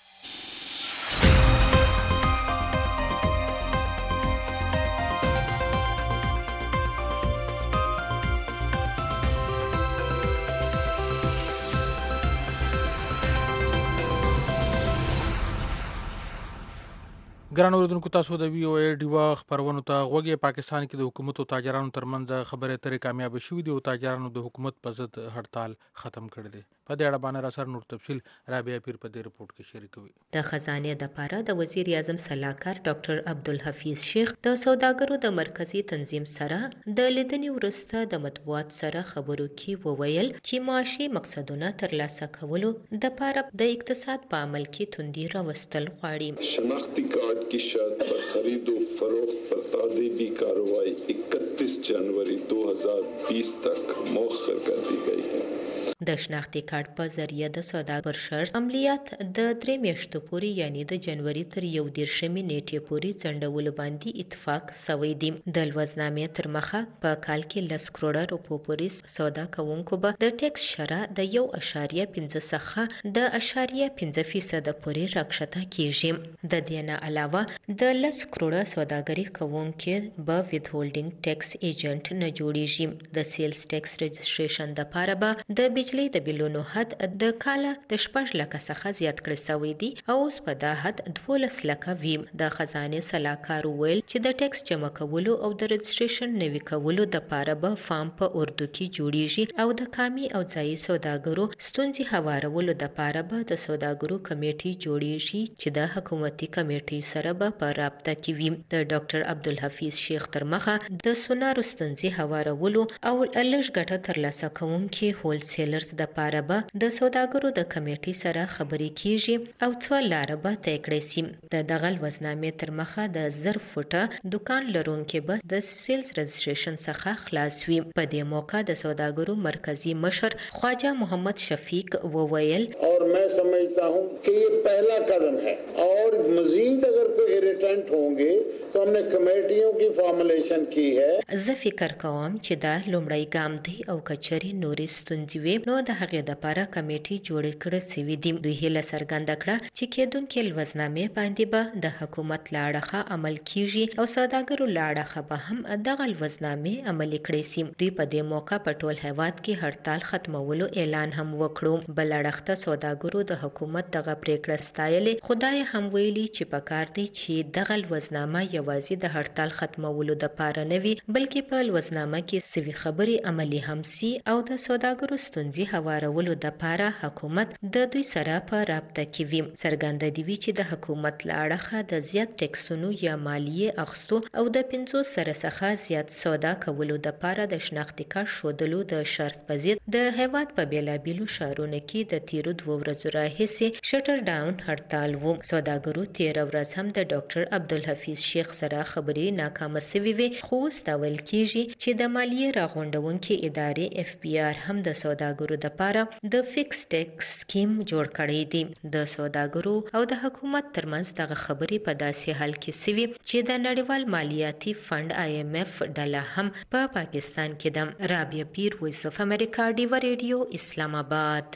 ګران اوریدونکو، تاسو د وی او ای ډیوا خبرونو ته غوږی. پاکستان کې د حکومت او تاجرانو ترمنځ خبرې اترې کامیاب شوې دي او تاجرانو د حکومت په ضد هړتال ختم کړی دی. په دې اړه باندې را سره نور تفصیل رابعه پیر په دې رپورت کې شریکوي. د خزانې د پاره د وزیر اعظم سلاکار ډاکټر عبدالحفیظ شیخ د سوداګرو د مرکزی تنظیم سره د لیدنې وروسته د مطبوعات سره خبرو کې وویل چې معاشي مقصدونه ترلاسه کولو د پاره د اقتصاد په عمل کې توندي راوستل غواړي. شناختی کارت की शर्त पर खरीद व फरोख्त पर तादीबी कार्रवाई इकतीस जनवरी दो हज़ार बीस तक मौखर कर दी गई है. د شناختی کارت په ذریعه د سوداګر شرط عملیات د درې میاشتو پورې یعنی د جنوري تر یو دیرشمې نیټې پورې ځنډولو باندې اتفاق سوی دی. د لوزنامې تر مخه په کال کې لس کروړه روپو پورې سودا کوونکو به د ټیکس شرح د یو اشاریه پنځه څخه د اشاریه پنځه فیصده پورې راکښته کیږي. د دې نه علاوه د لس کروړه سوداګري کوونکو به وید هولډینګ ټیکس ایجنټ نه جوړیږي. د سیلز ټیکس رجسټریشن د پاره به د بجلی د بیلونو حد د کاله د شپږ لکه څخه زیات کړی شوی دی او اوس په دا حد دولس لکه وي. د خزانې سلاکار ویل چې د ټیکس جمع کولو او د رجسټریشن نوي کولو د پاره به فارم په اردو کې جوړیږي او د کامي او ځایي سوداګرو ستونزې هوارولو د پاره به د سوداګرو کمیټې جوړیږي چې د حکومتي کمیټې سره به په رابطه کې وي. د ډاکټر عبدالحفیظ شیخ تر مخه د سونارو ستونزې هوارولو او لږ ګټه ترلاسه کوونکي هولسیلر د پاره به د سوداګرو د کمیټې سره خبرې کیږي او څو لاره به طی کړی سي. د دغه وزنامې تر مخه د زر فوټه دکان لرونکي به د سیلز رجسټریشن څخه خلاص وي. په دې موقع د سوداګرو مرکزی مشر خواجه محمد شفیق وویل اور میں سمجھتا ہوں کہ یہ پہلا قدم ہے اور مزید اگر کوئی ایریٹنٹ ہوں گے تو ہم نے کمیٹیوں کی فارمولیشن کی ہے. زه فکر کوم چې دا لومړی ګام دی او کچري نورې ستونزې وي نو د هغې دپاره کمیټې جوړې کړې سوي دي. دوی هیله څرګنده کړه چې کېدونکې لوزنامې باندې به د حکومت له اړخه عمل کیږي او سوداګرو له اړخه به هم دغه لوزنامې عملي کړې سي. دوی په دې موقع په ټول هیواد کې هړتال ختمولو اعلان هم وکړو. بل اړخ ته سوداګرو د حکومت دغه پریکړه ستایلې، خدای هم ویلي چې پکار دی چې دغه لوزنامه یوازې د هړتال ختمولو دپاره نه وي بلکې په لوزنامه کې سوي خبرې عملي هم سي او د سوداګرو ستونزې هوارولو دپاره حکومت د دوی سره په رابطه کې وي. څرګنده دي وي چې د حکومت له اړخه د زیات ټیکسونو یا مالیې اخیستو او د پنځوس سره څخه زیات سودا کولو دپاره د شناختي کارت ښودلو د شرط په ضد د هیواد په بېلابېلو ښارونو کې د تیرو دوو ورځو راهیسې شټر ډاون هړتال و. سوداګرو تېره ورځ هم د ډاکټر عبدالحفیظ شیخ سره خبرې ناکامه سوي وې خو اوس دا ویل کېږي چې د مالیې راغونډونکې ادارې اف بي آر هم د سوداګرو د پاره د فکس ټیکس سکیم جوړ کړی دی. د سوداګرو او د حکومت ترمنځ دغه خبرې په داسې حال کې سوي چې د نړیوال مالیاتي فند آی ایم اف ډله هم په پا پاکستان کې ده. رابعه پیر، وایس اف امریکا، ډیوا ریډیو، اسلام آباد.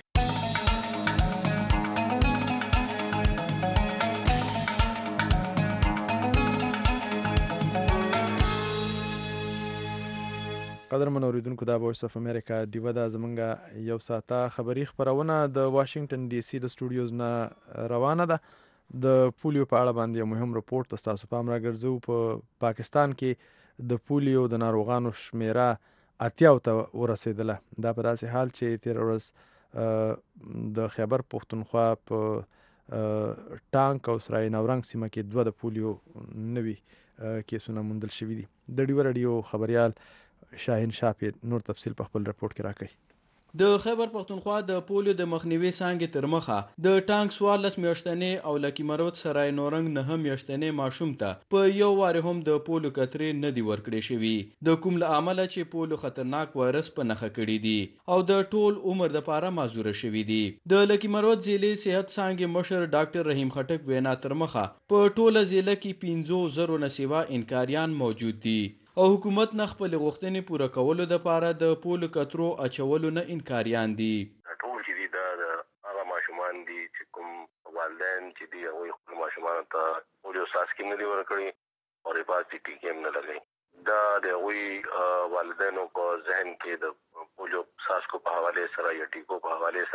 قدرمن اوریدونکو، دا وایس اف امریکا ډیوا ده. زمونږ یو ساعته خبري خبرونه د واشنگټن ډي سي د سټوډیوز نه روانه ده. د پولیو په اړه باندې یو مهم رپورټ تاسو پام راګرځو. په پاکستان کې د پولیو د ناروغانو شمیره اتیاو ته ورسېدله. دا په داسې حال چې تېره ورځ د خیبر پښتونخوا په ټانک او سرای نورنګ سیمه کې دوه د پولیو نوي کیسونه موندل شوي دي. د ډیوا راډیو خبریال شاهین شاپیر نور تفصیل په خپل رپورټ کې راکوي. د خیبر پښتونخوا د پولیو د مخنیوي څانګې تر مخه د ټانک څوارلس میاشتنې او لکي مروت سرای نورنګ نهه میاشتنې ماشوم ته په یو وارې هم د پولیو قطرې نه دي ورکړې شوي د کوم له امله چې پولیو خطرناک وایرس په نښه کړي دي او د ټول عمر دپاره معذوره شوي دي د لکي مروت ضلعې صحت څانګې مشر ډاکټر رحیم خټک وینا تر مخه په ټوله ضلع کې پنځو زرو نه سوا انکاریان موجود دي او حکومت نه خپل غوښتنې پوره کولو دپاره د پولو کترو اچولو نه انکاریان دي. ټول چې دي دا د هغه ماشومان دي چې کوم والدین چې دي هغوی خپلو ماشومانو ته پولیو څاڅکي نه دي ورکړي او حفاظتي ټیکې هم نه لګوي. دا د هغوی والدینو په ذهن کې د پولیو څاڅکو په حوالې سره یا ټیکو په حوالې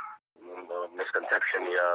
سره مسکنسپشن یا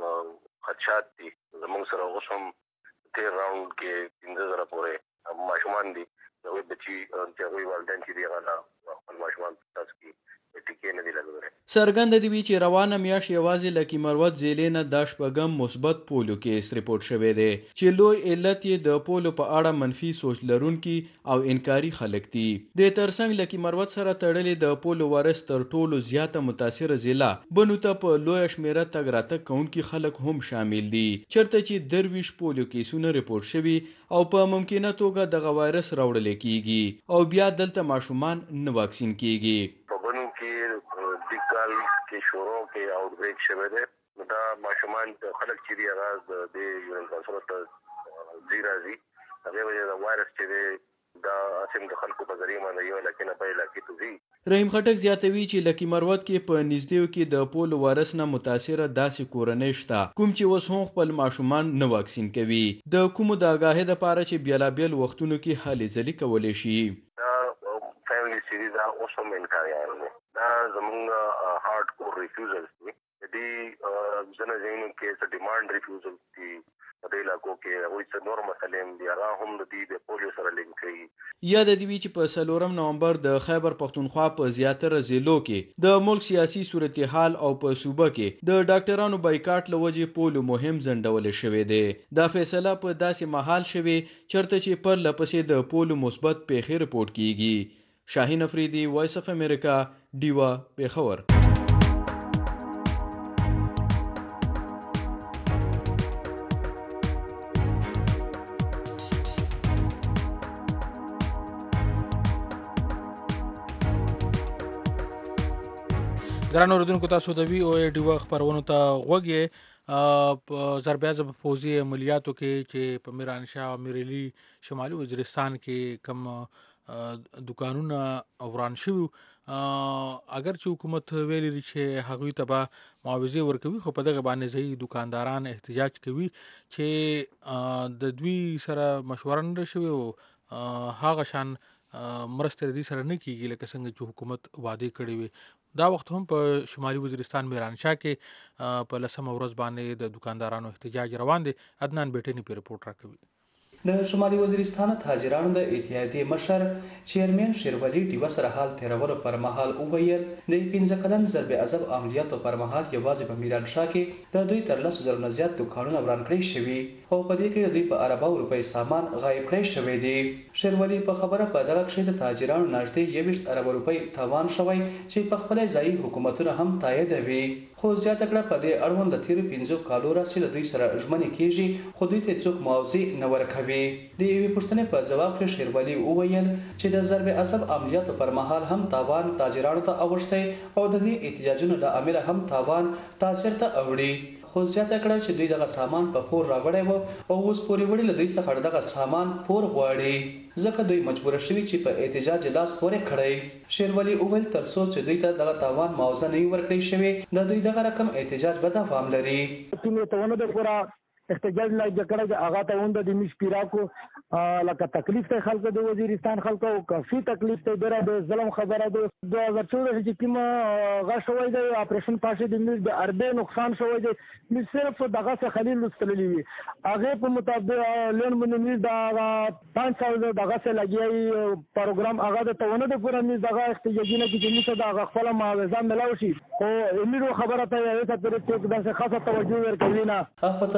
خدشات دي. زموږ سره اوس هم تیر راوند کې پنځه زره پورې ماشومان دي هغوی بچي چې هغوی والدین چې دي هغه نه خپل ماشومان په څاڅکي ټیکې نه دي لګولې. څرګنده دي وي چې روانه میاشت یوازې لکي مروت ضلعې نه دا شپږم مثبت پولیو کیس ریپورټ شوی دی چې لوی علت یې د پولیو په اړه منفي سوچ لرونکي او انکاري خلک دي. د ترڅنګ لکي مروت سره تړلې د پولیو وایرس تر ټولو زیاته متاثره ضلع بنو ته په لویه شمېره تګ راتګ کوونکي خلک هم شامل دي چېرته چې درویشت پولیو کیسونه ریپورټ شوي او په ممکنه توګه دغه وایرس راوړلی کیږي او بیا دلته ماشومان نه واکسین کیږي. په بنو کې د کال کې شروع کې آوټ بریک شوی دی. دا ماشومان خلک چې دي هغه د یورین کانسر ته ځي راځي هغې وجې د وایرس چې دی دا اسیم د خلکو په ذریعه باندې یو علاقې نه بل علاقې ته ځي. رحیم خټک زیاتوي چې لکي مروت کې په نږدېو کې د پولیو وایرس نه متاثره داسې کورنۍ شته کوم چې اوس هم خپل ماشومان نه واکسین کوي د کومو د آګاهۍ دپاره چې بېلابېل وختونو کې هلې ځلې کولی شي. دا فیملی سیریز دا اوس هم انکاریان دي. دا زموږ هارډ کور ریفیوزلز دي. د دې ځینو ځایونو کې څه ډیمانډ ریفیوزل دي په دې علاقو کې هغوی څه نور مسلې هم دي هغه هم د دې د پولیو سره لینک کوي. یاده دې وي چې په څلورم نومبر د خیبر پښتونخوا په زیاتره ضلعو کې د ملک سیاسي صورتحال او په صوبه کې د ډاکټرانو بایکاټ له وجې پولیو مهم ځنډولی شوی دی. دا فیصله په داسې مهال شوې چېرته چې پرله پسې د پولیو مثبت پیښې رپورټ کیږي. شاهین افریدي، وایس اف امریکا، ډیوا، پېښور. ګرانو اورېدونکو تاسو د وی او ای ډیوا خپرونو ته غوږ یې. په ضربیازه په پوځي عملیاتو کې چې په میرانشاه او میرعلي شمالي وزیرستان کې کم دکانونه وران شوي اگر چې حکومت ویلي دي چې هغوی ته به معاوضې ورکوي خو په دغه باندې ځایي دکانداران احتجاج کوي چې د دوی سره مشوره نه ده شوې او هغه شان مرستې د دې سره نه کیږي لکه څنګه چې حکومت وعدې کړې وي. دا وخت هم په شمالي وزیرستان میرانشاه کې په لسمه ورځ باندې د دکاندارانو احتجاج روان دی. عدنان بیټنی په رپورټ راکوي. د شمالي وزیرستان تاجرانو د اتحادیې مشر چیرمن شیروالي ډیوه سره حال تیرولو پر مهال وویل د پنځه کلن ضرب عذاب عملیاتو پر مهال یوازې په میرانشاه کې د دوی تر لسو زرو نه زیات دکانونه وران کړي شوي او په دې کې دوی په ارباو روپۍ سامان غایب کړی شوی دی. شیروالي په خبره په دغه کښې د تاجرانو نږدې یوویشت اربه روپۍ تاوان شوی چې په خپله ځایي حکومتونه هم تاییدوي خو زیاته کړه په دې اړوند د تیرو پنځو کالو راهیسې له دوی سره ژمنې کېږي خو دوی ته څوک معاوضې نه ورکوي. د یوې پوښتنې په ځواب کې شیروالي وویل چې د ضرب عصب عملیاتو پر مهال هم تاوان تاجرانو ته اوښتی او د دې احتجاجونو له امله هم تاوان تاجر ته اوړي خو زیاته کړه چې دوی دغه سامان په پور راوړی و او اوس پورې وړي له دوی څخه دغه سامان پور غواړي ځکه دوی مجبوره شوي چې په احتجاج لاس پورې کړی. شیروالي وویل تر څو چې دوی ته دغه تاوان معاوضه نه وي ورکړی شوې د دوی دغه رقم احتجاج به دوام لري. احتجاج لا جکړه چې هغه ته وند د مش پیراکو لکه تکلیف ته خلکو د وزیرستان خلکو کافي تکلیف ته ډیره د ظلم خبره ده. دوه هزار چودہ چې کوم غا شوی دی اپریشن پاشي د مش د اربه نقصان شوی دی مش صرف دغه څخه خلیل لستللی وي هغه په مطابق لون باندې دا پانچ سال دغه څخه لګي پروګرام هغه د تونه د پوره مش دغه احتجاجونه کې چې مش دغه خپل معاوضه ملاوي شي او امیرو خبره ته یې ته پرې څه دغه خاصه توجه ورکوي نه. اخوته حکومت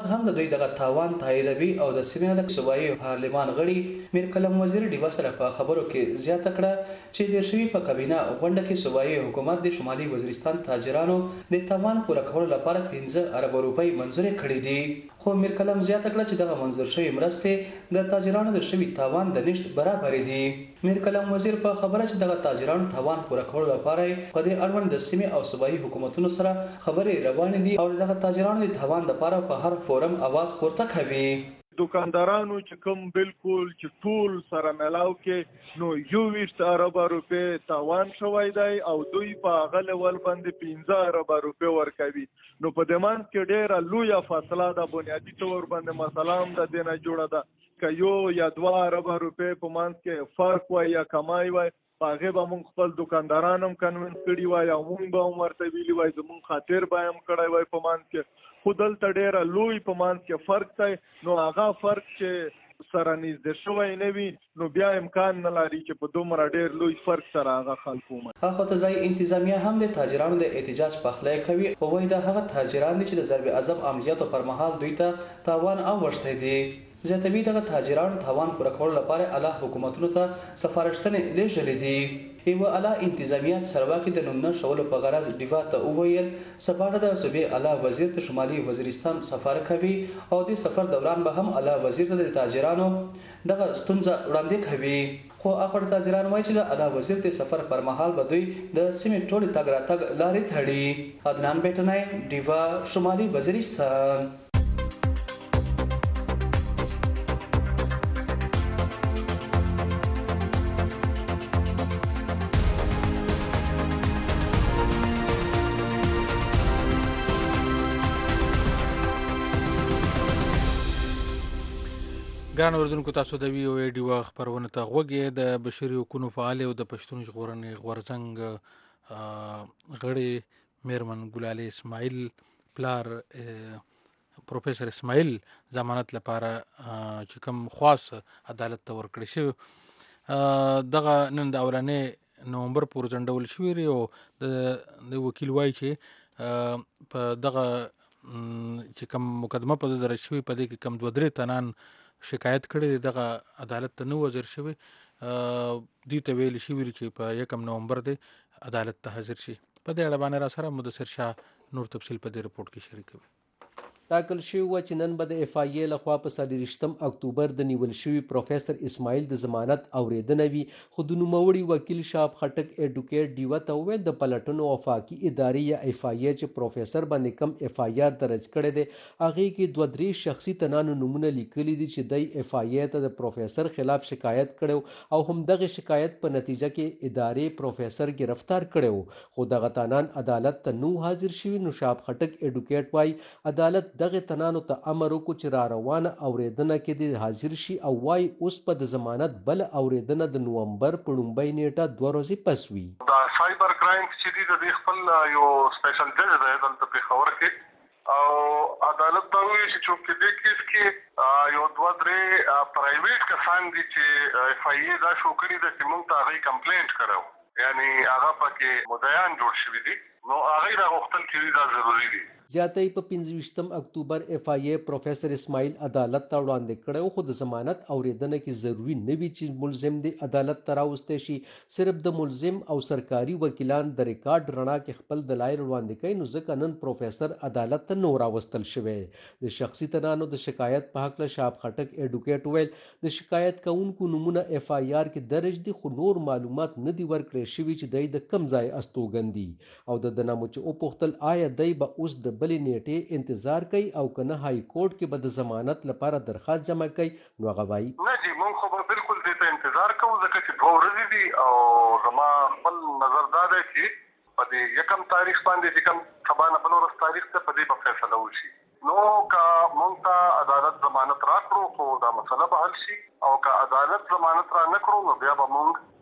حکومت هم د دوی دغه تاوان تاییدوي او د سیمې د صوبایي پارلمان غړي میر کلم وزیر ډیوه سره په خبرو کې زیاته کړه چې د شوی په کابینه غونډه کې صوبایي حکومت د شمالي وزیرستان تاجرانو د تاوان پوره کولو لپاره پنځه ارب روپۍ منظور کړي دي. خو میر کلم زیاته کړه چې دغه منظور شوی مرستې د تاجرانو د شوی تاوان د نشټ برابر دي. میر کلم وزیر په خبره چې دغه تاجرانو تاوان پوره کولو لپاره په دې اړوند د سیمې او صوبایي حکومتونو سره خبرې روانې دي او دغه تاجرانو د تاوان لپاره په هر فورم आवाज پورته کوي. دکاندارانو چې کوم بالکل چې ټول سره ملاو کې نو یو ویشت ارب روپې تاوان شوی دی او دوی په هغه لیول باندې پنځه ارب روپې ورکوي. نو په دې منځ کې ډېره لویه فاصله ده. بنیادي طور باندې مسله هم د دې نه جوړه ده که یو یا دوه ارب روپې په منځ کې فرق وای یا کمای وای په هغې به موږ خپل دکانداران هم کنوینس کړي وای او موږ به هم ورته ویلي وای زموږ خاطر به هم کړی وای په منځ کې. خو دلته ډېره لوی په منځ کې فرق دی نو هغه فرق چې سره نږدې شوی نه وي نو بیا امکان نه لري چې په دومره ډېر لوی فرق سره هغه خلکو ومني. اخو ځای انتظامیه هم د تاجرانو د احتجاج پخلی کوي او وایي دا هغه تاجران دي چې د ضرب عضب عملیاتو پر مهال دوی ته تاوان اوښتی دی. زیاتوي دغه تاجرانو تاوان پوره کولو لپاره اعلی حکومتونو ته سفارښتنې لیږلې دي. یوه اعلی انتظامیه چارواکي د نوم نه شولو په غرض ډیوا ته وویل سبا د صوبې اعلی وزیر ته شمالي وزیرستان سفر کوي او د سفر دوران به هم اعلی وزیر ته د تاجرانو دغه ستونزه وړاندې کوي. خو اخر تاجران وایي چې د اعلی وزیر د سفر پر مهال به دوی د سیمې ټولې تګ راتګ لارې تړي. عدنان بیټنای ډیوا شمالي وزیرستان. ګران اوریدونکو تاسو د وی او ای ډیوا خبرونه ته غوږی د بشري حقوقو فعال او د پښتون ژغورنې غورځنګ غړي میرمن ګلالي اسماعیل پلار پروفیسور اسماعیل ضمانت لپاره چې کوم خاص عدالت ته ورکړی شو دغه نن د اولانې نومبر پورې ځنډول شوی او د وکیل وایي چې په دغه چې کوم مقدمه په درج شوی په دې کې کم دوه درې تنان شکایت کړی دغه عدالت ته نه وزیر شوی دي ته ویل شوی چې په یکم نومبر دی عدالت ته حاضر شي. په دې اړه باندې را سره مدثر شاه نور تفصیل په دې رپورت کې شریکوي. ټاکل شوی و چې نن به د اف آی ای لخوا په څلېرویشتم اکتوبر د نیول شوي پروفیسر اسماعیل د ضمانت اوریدنه وي. خو د نوموړي وکیل شاب خټک ایډوکیټ ډیوه ته وویل د پلټنو وفاقي ادارې یا اف آی ای چې پروفیسر باندې کم اف آی آر درج کړی دی هغې کې دوه درې شخصي تنانو نومونه لیکلي دي چې دی اف آی ای ته د پروفیسر خلاف شکایت کړی او همدغه شکایت په نتیجه کې ادارې پروفیسر گرفتار کړی. خو دغه تنان عدالت ته نو حاضر شوي. نو شاب خټک ایډوکیټ وایي عدالت دغه تنانو ته امر وکړو چې را روانه اوریدنه کې د حاضر شي او وایي اوس په د ضمانت بل اوریدنه د نومبر په لومبۍ نیټه دوه ورځې پس وي. دا سایبر کرایم چې دی د خپل یو سپیشل جج دی دلته پېښور کې او عدالت ته وایي چې چونکې دې کیس کې یو دوه درې پرایویټ کسان دي چې اف آی ای دا شو کړي ده چې موږ ته هغوی کمپلینټ کړی یعنی هغه پکې مدعیان جوړ شوي دي نو هغوی راغوښتل چې دا ضروري دي. زیاتې په پنځه اکتوبر اف آی ای پروفیسر اسماعیل عدالت ته وړاندې کړی خو د ضمانت اوریدنه کې ضروری نه وي چې ملزم دی عدالت ته راوستی شي. صرف د ملزم او سرکاري وکیلان د ریکارډ رڼا کې خپل دلایل وړاندې کوي. نو ځکه نن پروفیسر عدالت ته نو راوستل شوی. د شخصي تنانو د شکایت په هکله شاب خټک ایډوکیټ ویل د شکایت کوونکو نومونه اف آی آر کې درج دي خو نور معلومات نه دي ورکړی شوي چې دی د کم ځای استوګن دي او د ده نه مو چې وپوښتل آیا دی به اوس د بلې نیټې انتظار کوي او که نه های کورټ کې به د ضمانت لپاره درخواست جمع کوي. نو هغه وایي نه جی موږ خو به بالکل دې ته انتظار کوو ځکه چې دوه ورځې دي او زما خپل نظر دا دی چې په دې یکم تاریخ باندې چې کوم سبا نه بل ورځ تاریخ ته په دې به فیصله وشي. نو که موږ ته عدالت ضمانت راکړو خو دا مسله به حل شي او که عدالت ضمانت را نه کړو نو بیا به موږ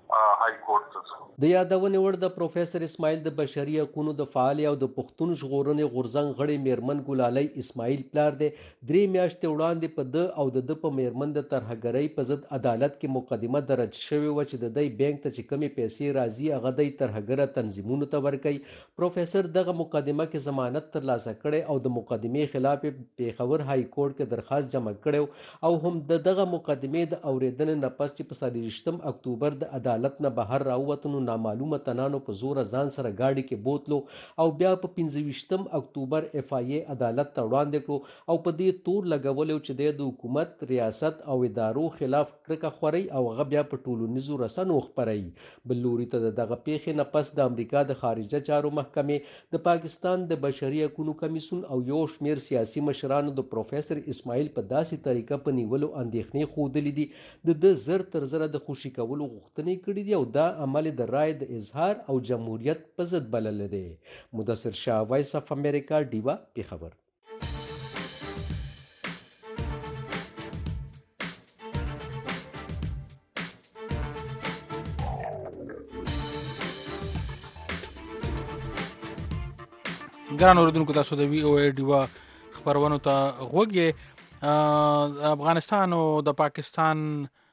های کورټ ته ځو. د یادونې وړ د پروفیسر اسماعیل د بشري حقوقو د فعال او د پښتون ژغورنې غورځنګ غړي میرمن ګلالۍ اسماعیل پلار دی درې میاشتې وړاندې په ده او د ده په میرمن د ترهګرۍ په ضد عدالت کې مقدمه درج شوې وه چې د دی بینک ته چې کمې پیسې راځي هغه دی ترهګره تنظیمونو ته ورکوي. پروفیسر دغه مقدمه کې ضمانت ترلاسه کړی او د مقدمې خلاف پیښور های کورټ کې درخواست جمع کړی او هم د دغه مقدمې د اورېدنې نه پس چې په څلېرویشتم اکتوبر د عدالت نه بهر راووتو نو نامعلومه تنانو په زوره ځان سره ګاډي کې بوتلو او بیا په پنځه ویشتم اکتوبر اف آی ای عدالت ته وړاندې کړو او په دې تور لګولی چې دی د حکومت ریاست او ادارو خلاف کرکه خوري او هغه بیا په ټولنیزو رسنو خپروي. بل لوري ته د دغه پیښې نه پس د امریکا د خارجه چارو محکمې د پاکستان د بشري حقوقو کمیسیون او یو شمېر سیاسي مشرانو د پروفیسر اسماعیل په داسې طریقه په نیولو اندېښنې ښودلې دي د ده زر تر زره د خوشي کولو غوښتنې کړي دي او دا عمل د رای د اظهار او جمهوریت په ضد بللی دی. مدثر شاه، وایس اف امریکا، ډیوا، پیښور. ګران اوریدونکو، تاسو د وی او ای ډیوا خپرونو ته غوږ یې. افغانستان او د پاکستان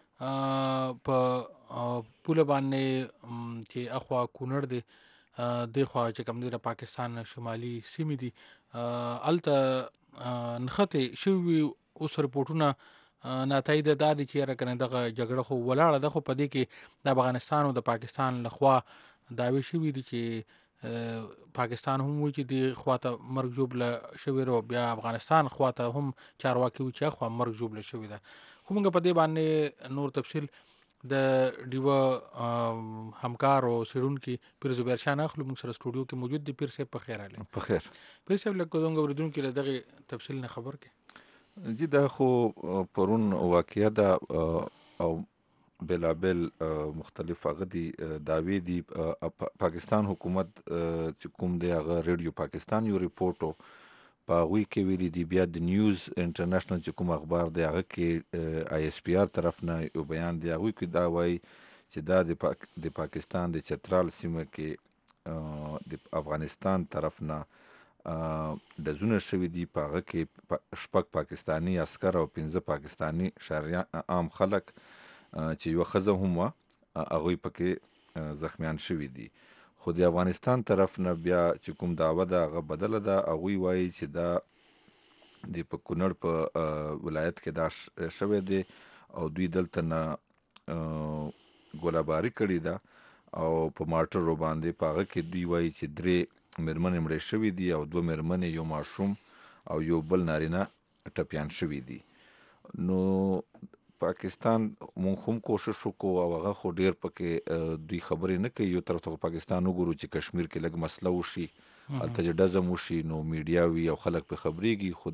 په پوله باندې چې اخوا کونړ دی دې خوا چې کوم دی د پاکستان شمالي سیمې دي هلته نښتې شوي اوس رپورټونه ناتایده دا دي چې یاره کنه دغه جګړه خو ولاړه ده خو په دې کې د افغانستان او د پاکستان لخوا دعوې شوي دي چې پاکستان هم وایي چې دې خواته مرګ ژوبله شوې ده او بیا افغانستان خواته هم چارواکي وایي چې اخوا مرګ ژوبله شوې ده. خو موږ په دې باندې نور تفصیل د ډیوه همکار او څېړونکي پیر زبیر شاه نه اخلو. موږ سره سټوډیو کې موجود دی. پیر صاحب په خیر راغلی. په خیر. پیر صاحب لکه زموږ اورېدونکي له دغې تفصیل نه خبر کړي. جی دا خو پرون واقعه ده او بلابل مختلف هغه دي دعوې دي. پاکستان حکومت چې کوم دی هغه ریډیو پاکستان یو ریپورټ و په هغوی کې ویلي دي. بیا د نیوز انټرنیشنل چې کوم اخبار دی هغه کې آی ایس پی آر طرف نه یو بیان دی. هغوی کې دا وایي چې دا د پاک د پاکستان د چترال سیمه کې د افغانستان طرف نه ډزونه شوي دي. په هغه کې شپږ پاکستاني عسکر او پنځه پاکستاني شهریان عام خلک چې یوه ښځه هم وه هغوی پکې زخمیان شوي دي. خو د افغانستان طرف نه بیا چې کوم دعوه ده هغه بدله ده. هغوی وایي چې دا د په کونړ په ولایت کې دا شوی دی او دوی دلته نه ګولهباري کړې ده او په ماټرو باندې په هغه کې دوی وایي چې درې مېرمنې مړې شوي دي او دوه مېرمنې، یو ماشوم او یو بل نارینه ټپیان شوي دي. نو پاکستان مونږ هم کوشش وکړو او هغه خو ډېر پکې دوی خبرې نه کوي. یو طرف ته پاکستان وګورو چې کشمیر کې لږ مسله وشي، هلته چې ډزم وشي نو میډیا وي او خلک پې خبرېږي. خو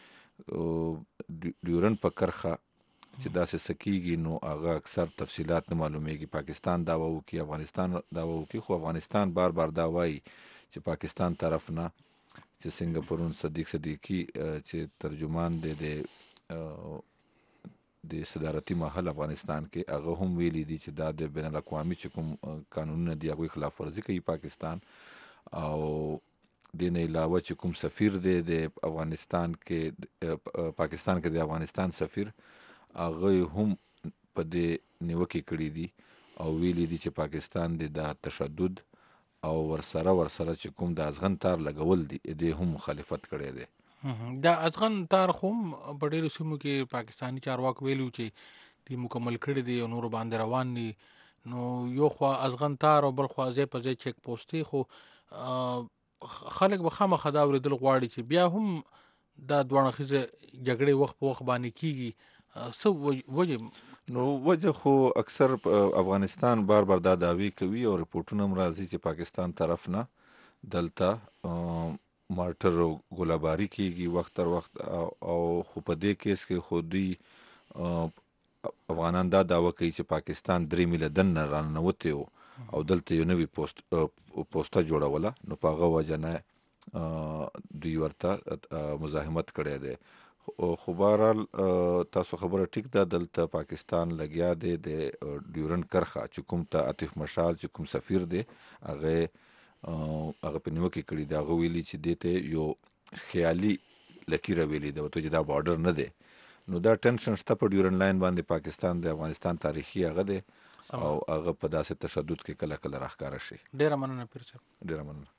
د ډیورنډ په کرښه چې داسې څه کېږي نو هغه اکثر تفصیلات نه معلومیږي. پاکستان دعوه وکړي، افغانستان دعوه وکړي، خو افغانستان بار بار دا وایي چې پاکستان طرف نه چې څنګه پرون صدیق صدیقي چې ترجمان دی د د صدارتي محل افغانستان کې هغه هم ویلي دي چې دا د بین الاقوامي چې کوم قانونونه دي هغوی خلاف ورزي کوي پاکستان. او دې نه علاوه چې کوم سفیر دی د افغانستان کې پاکستان کې د افغانستان سفیر هغوی هم په دې نیوکې کړي دي او ویلي دي چې پاکستان د دا تشدد او ورسره ورسره چې کوم د ازغن تار لګول دي دې هم مخالفت کړی دی. دا ازغن تار خو هم په ډېرو سیمو کې پاکستاني چارواکو ویلي وو چې دوی مکمل کړي دي او نورو باندې روان دي. نو یو خوا ازغن تار او بل خوا ځای په ځای چیک پوسټې، خو خلک به خامخا دا اورېدل غواړي چې بیا هم دا دوه اړخیزه جګړې وخت په وخت باندې کېږي. څه وجه؟ نو وجه خو اکثر افغانستان بار بار دا دعوې کوي او رپورټونه هم راځي چې پاکستان طرف نه دلته مارټر او ګولهباري کېږي وخت تر وخت. او خو په دې کیس کې خو دوی افغانان دا دعوه کوي چې پاکستان درې میله دننه راننوتی و او دلته یو نوي پوسټ پوسټه جوړوله. نو په هغه وجه نه دوی ورته مزاحمت کړی دی. خو بهرحال تاسو خبره ټیک ده، دلته پاکستان لګیا دی د ډیورنډ کرښه چې کوم ته عاطف مشال چې کوم سفیر دی هغه هغه په نیوکه کړي دی، هغه ویلي چې دې ته یو خیالي لکیره ویلي ده چې دا بارډر نه دی. نو دا ټینشن شته په ډیورنډ لاین باندې، پاکستان د افغانستان تاریخي هغه دی او هغه په داسې تشدد کې کله کله راښکاره شي. ډیره مننه پیر صاحب. ډیره مننه.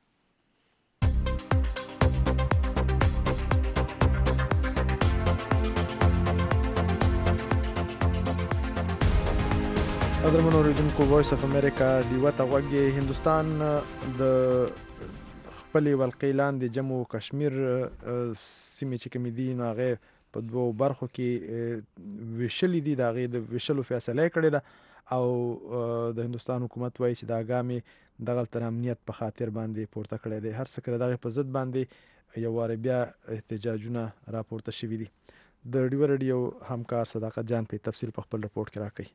قدرمنو اوریدونکو، وایس اف امریکا ډیوه ته غوږ. هندوستان د خپلې ولقې لاندې جمو و کشمیر سیمې چې کومې دي نو هغې په دوو برخو کې ویشلې دي، د هغې د ویشلو فیصله یې کړې ده او د هندوستان حکومت وایي چې دا ګام دغلته امنیت په خاطر باندې پورته کړی دی. هر څه کله دغې په ضد باندې یو وارې بیا احتجاجونه راپورته شوي دي. د ډیوه رادیو همکار صداقت جان په تفصیل په خپل رپورټ کې راکوي.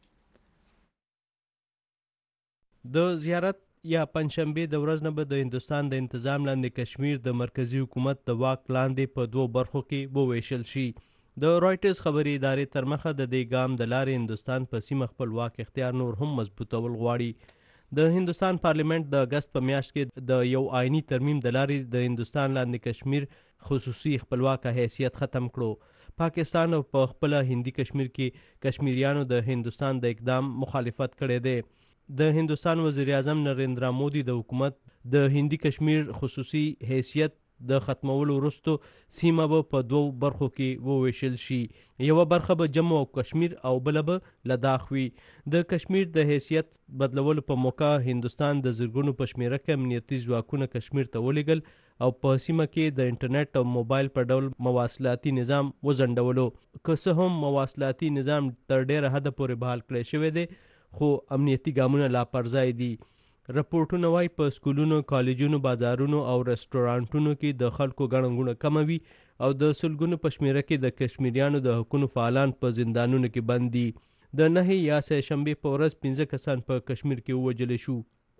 د زیارت یا پنځشنبې د ورځ نه به د هندوستان د انتظام لاندې کشمیر د مرکزی حکومت د واک لاندې په دوو برخو کې وویشل شي. د رایټرز خبري ادارې تر مخه د دې ګام د لارې هندوستان په سیمه خپل واک اختیار نور هم مضبوطول غواړي. د هندوستان پارلیمنت د اګست په میاشت کې د یو آئینی ترمیم د لارې د هندوستان لاندې کشمیر خصوصي خپلواکه حیثیت ختم کړو. پاکستان په خپل هندي کشمیر کې کشمیریانو د هندوستان د اقدام مخالفت کړی دی. د هندوستان وزیر اعظم نریندرا مودي د حکومت د هندي کشمیر خصوصي حیثیت د ختمولو وروسته سیمه به په دوو برخو کې وویشل شي. یوه برخه به جمو او کشمیر او بله به لداخ وي. د کشمیر د حیثیت بدلولو په موقع هندوستان د زرګونو په شمېره کې امنیتي ځواکونه کشمیر ته ولېږل او په سیمه کې د انټرنیټ او موبایل په ډول مواصلاتي نظام وځنډولو. که څه هم مواصلاتي نظام تر ډېره حده پورې بحال کړی شوی دی خو امنیتي ګامونه لا پرځای دي. رپورټونه وایي په سکولونو، کالجونو، بازارونو او رستورانټونو کې د خلکو ګڼه ګوڼه کمه وي او د سلګونو په شمېره کې د کشمیریانو د حقونو فعالان په زندانونو کې بند دي. د نهې یا سه شنبې په ورځ پنځه کسان په کشمیر کې ووژل شو.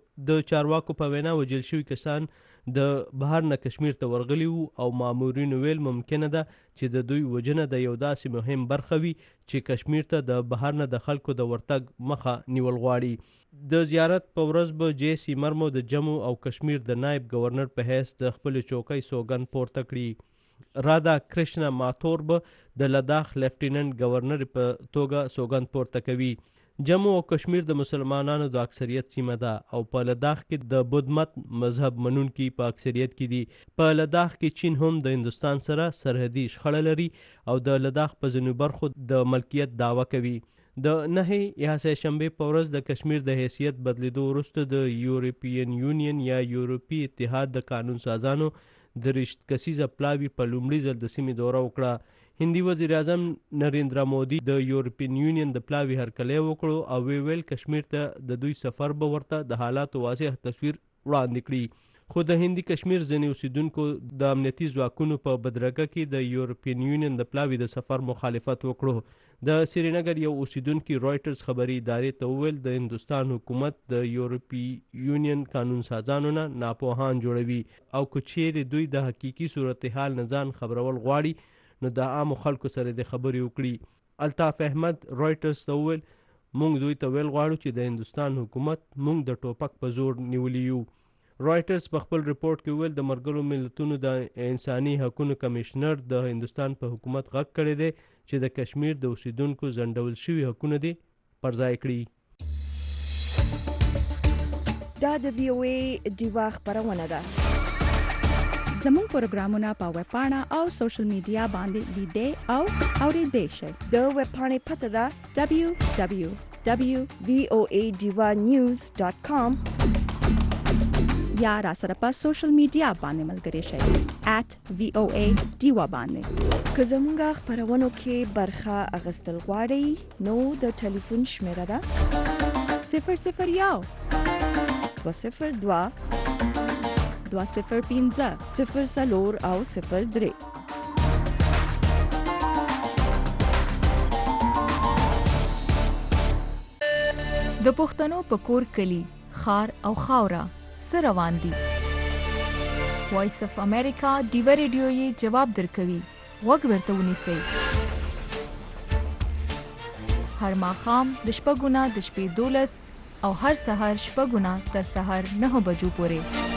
د چارواکو په وینا وژل شوي کسان د بهر نه کشمیر ته ورغلي وو او مامورینو ویل ممکنه ده چې د دوی وژنه د یو داسې مهم برخه وي چې کشمیر ته د بهر نه د خلکو د ورتګ مخه نیول غواړي. د زیارت په ورځ به جې سی مرمو د جمو او کشمیر د نایب گورنر په حیث د خپل چوکۍ سوګند پورته کړي. رادا کرشنا ماتور به د لداخ لیفټیننټ گورنر په توګه سوګند پورته کوي. جمو او کشمیر د مسلمانانو د اکثریت سیمه ده او په لداخ کې د بودھ مت مذهب منونکي په اکثریت کې دي. په لداخ کې چین هم د هندوستان سره سرحدي شخړه لري او د لداخ په ځینو برخو د ملکیت دعوه کوي. د نهې یا سه شنبې په ورځ د کشمیر د حیثیت بدلیدو وروسته د یورپین یونین یا یورپي اتحاد د قانون سازانو د رشت کسیزه پلاوي په لومړي ځل د سیمې دوره وکړه. هندي وزیر اعظم نریندرا مودي د یورپین یونین د پلاوي هرکلی وکړو او وی ویل کشمیر ته د دوی سفر به ورته د حالاتو واضح تصویر وړاندې کړي. خو د هندي کشمیر ځینې اوسیدونکو د امنیتي ځواکونو په بدرګه کې د یورپین یونین د پلاوي د سفر مخالفت وکړو. د سرینګر یو اوسیدونکي رایټرز خبري ادارې ته وویل د هندوستان حکومت د یورپي یونین قانون سازانو نه ناپوهان جوړوي او که چیرې دوی د حقیقي صورتحال نه ځان خبرول غواړي نو د عامو خلکو سره د خبرې وکړي. الطاف احمد رایټرز ته وویل موږ دوی ته ویل غواړو چې د هندوستان حکومت موږ د ټوپک په زور نیولي یو. رایټرز په خپل رپورټ کې ویل د ملګرو ملتونو د انساني حقوقو کمشنر د هندوستان په حکومت غږ کړی دی چې د کشمیر د اوسیدونکو ځنډول شوي حقونه دي پرځای کړي. دا د وی او ای ډیوه خبرونه ده. زموږ پروګرامونه په ویب پاڼه او سوشل میډیا باندې لیدئ او اورېدئ شئ. د ویب پاڼې پته ده دبلیو دبلیو دبلیو ډاٹ وی او ای ډیوه نیوز ډاٹ کام یا را سره په سوشل میډیا باندې ملګري شئ ایٹ وی او ای ډیوه باندې. که زموږ خبرونو کې برخه اخیستل غواړئ نو د ټلیفون شمیره ده صفر صفر یو دوه صفر دوه دوه صفر پنځه صفر څلور او صفر درې. د پښتنو په کور کلی خار او خاوره سره روان دي. وایس اف امریکا ډیوه ریډیو یې جواب درکوي غوږ ورته ونیسئ. هر ماښام د شپږو نه د شپې دولس او هر سهار شپږو نه تر سهار نهو بجو پورې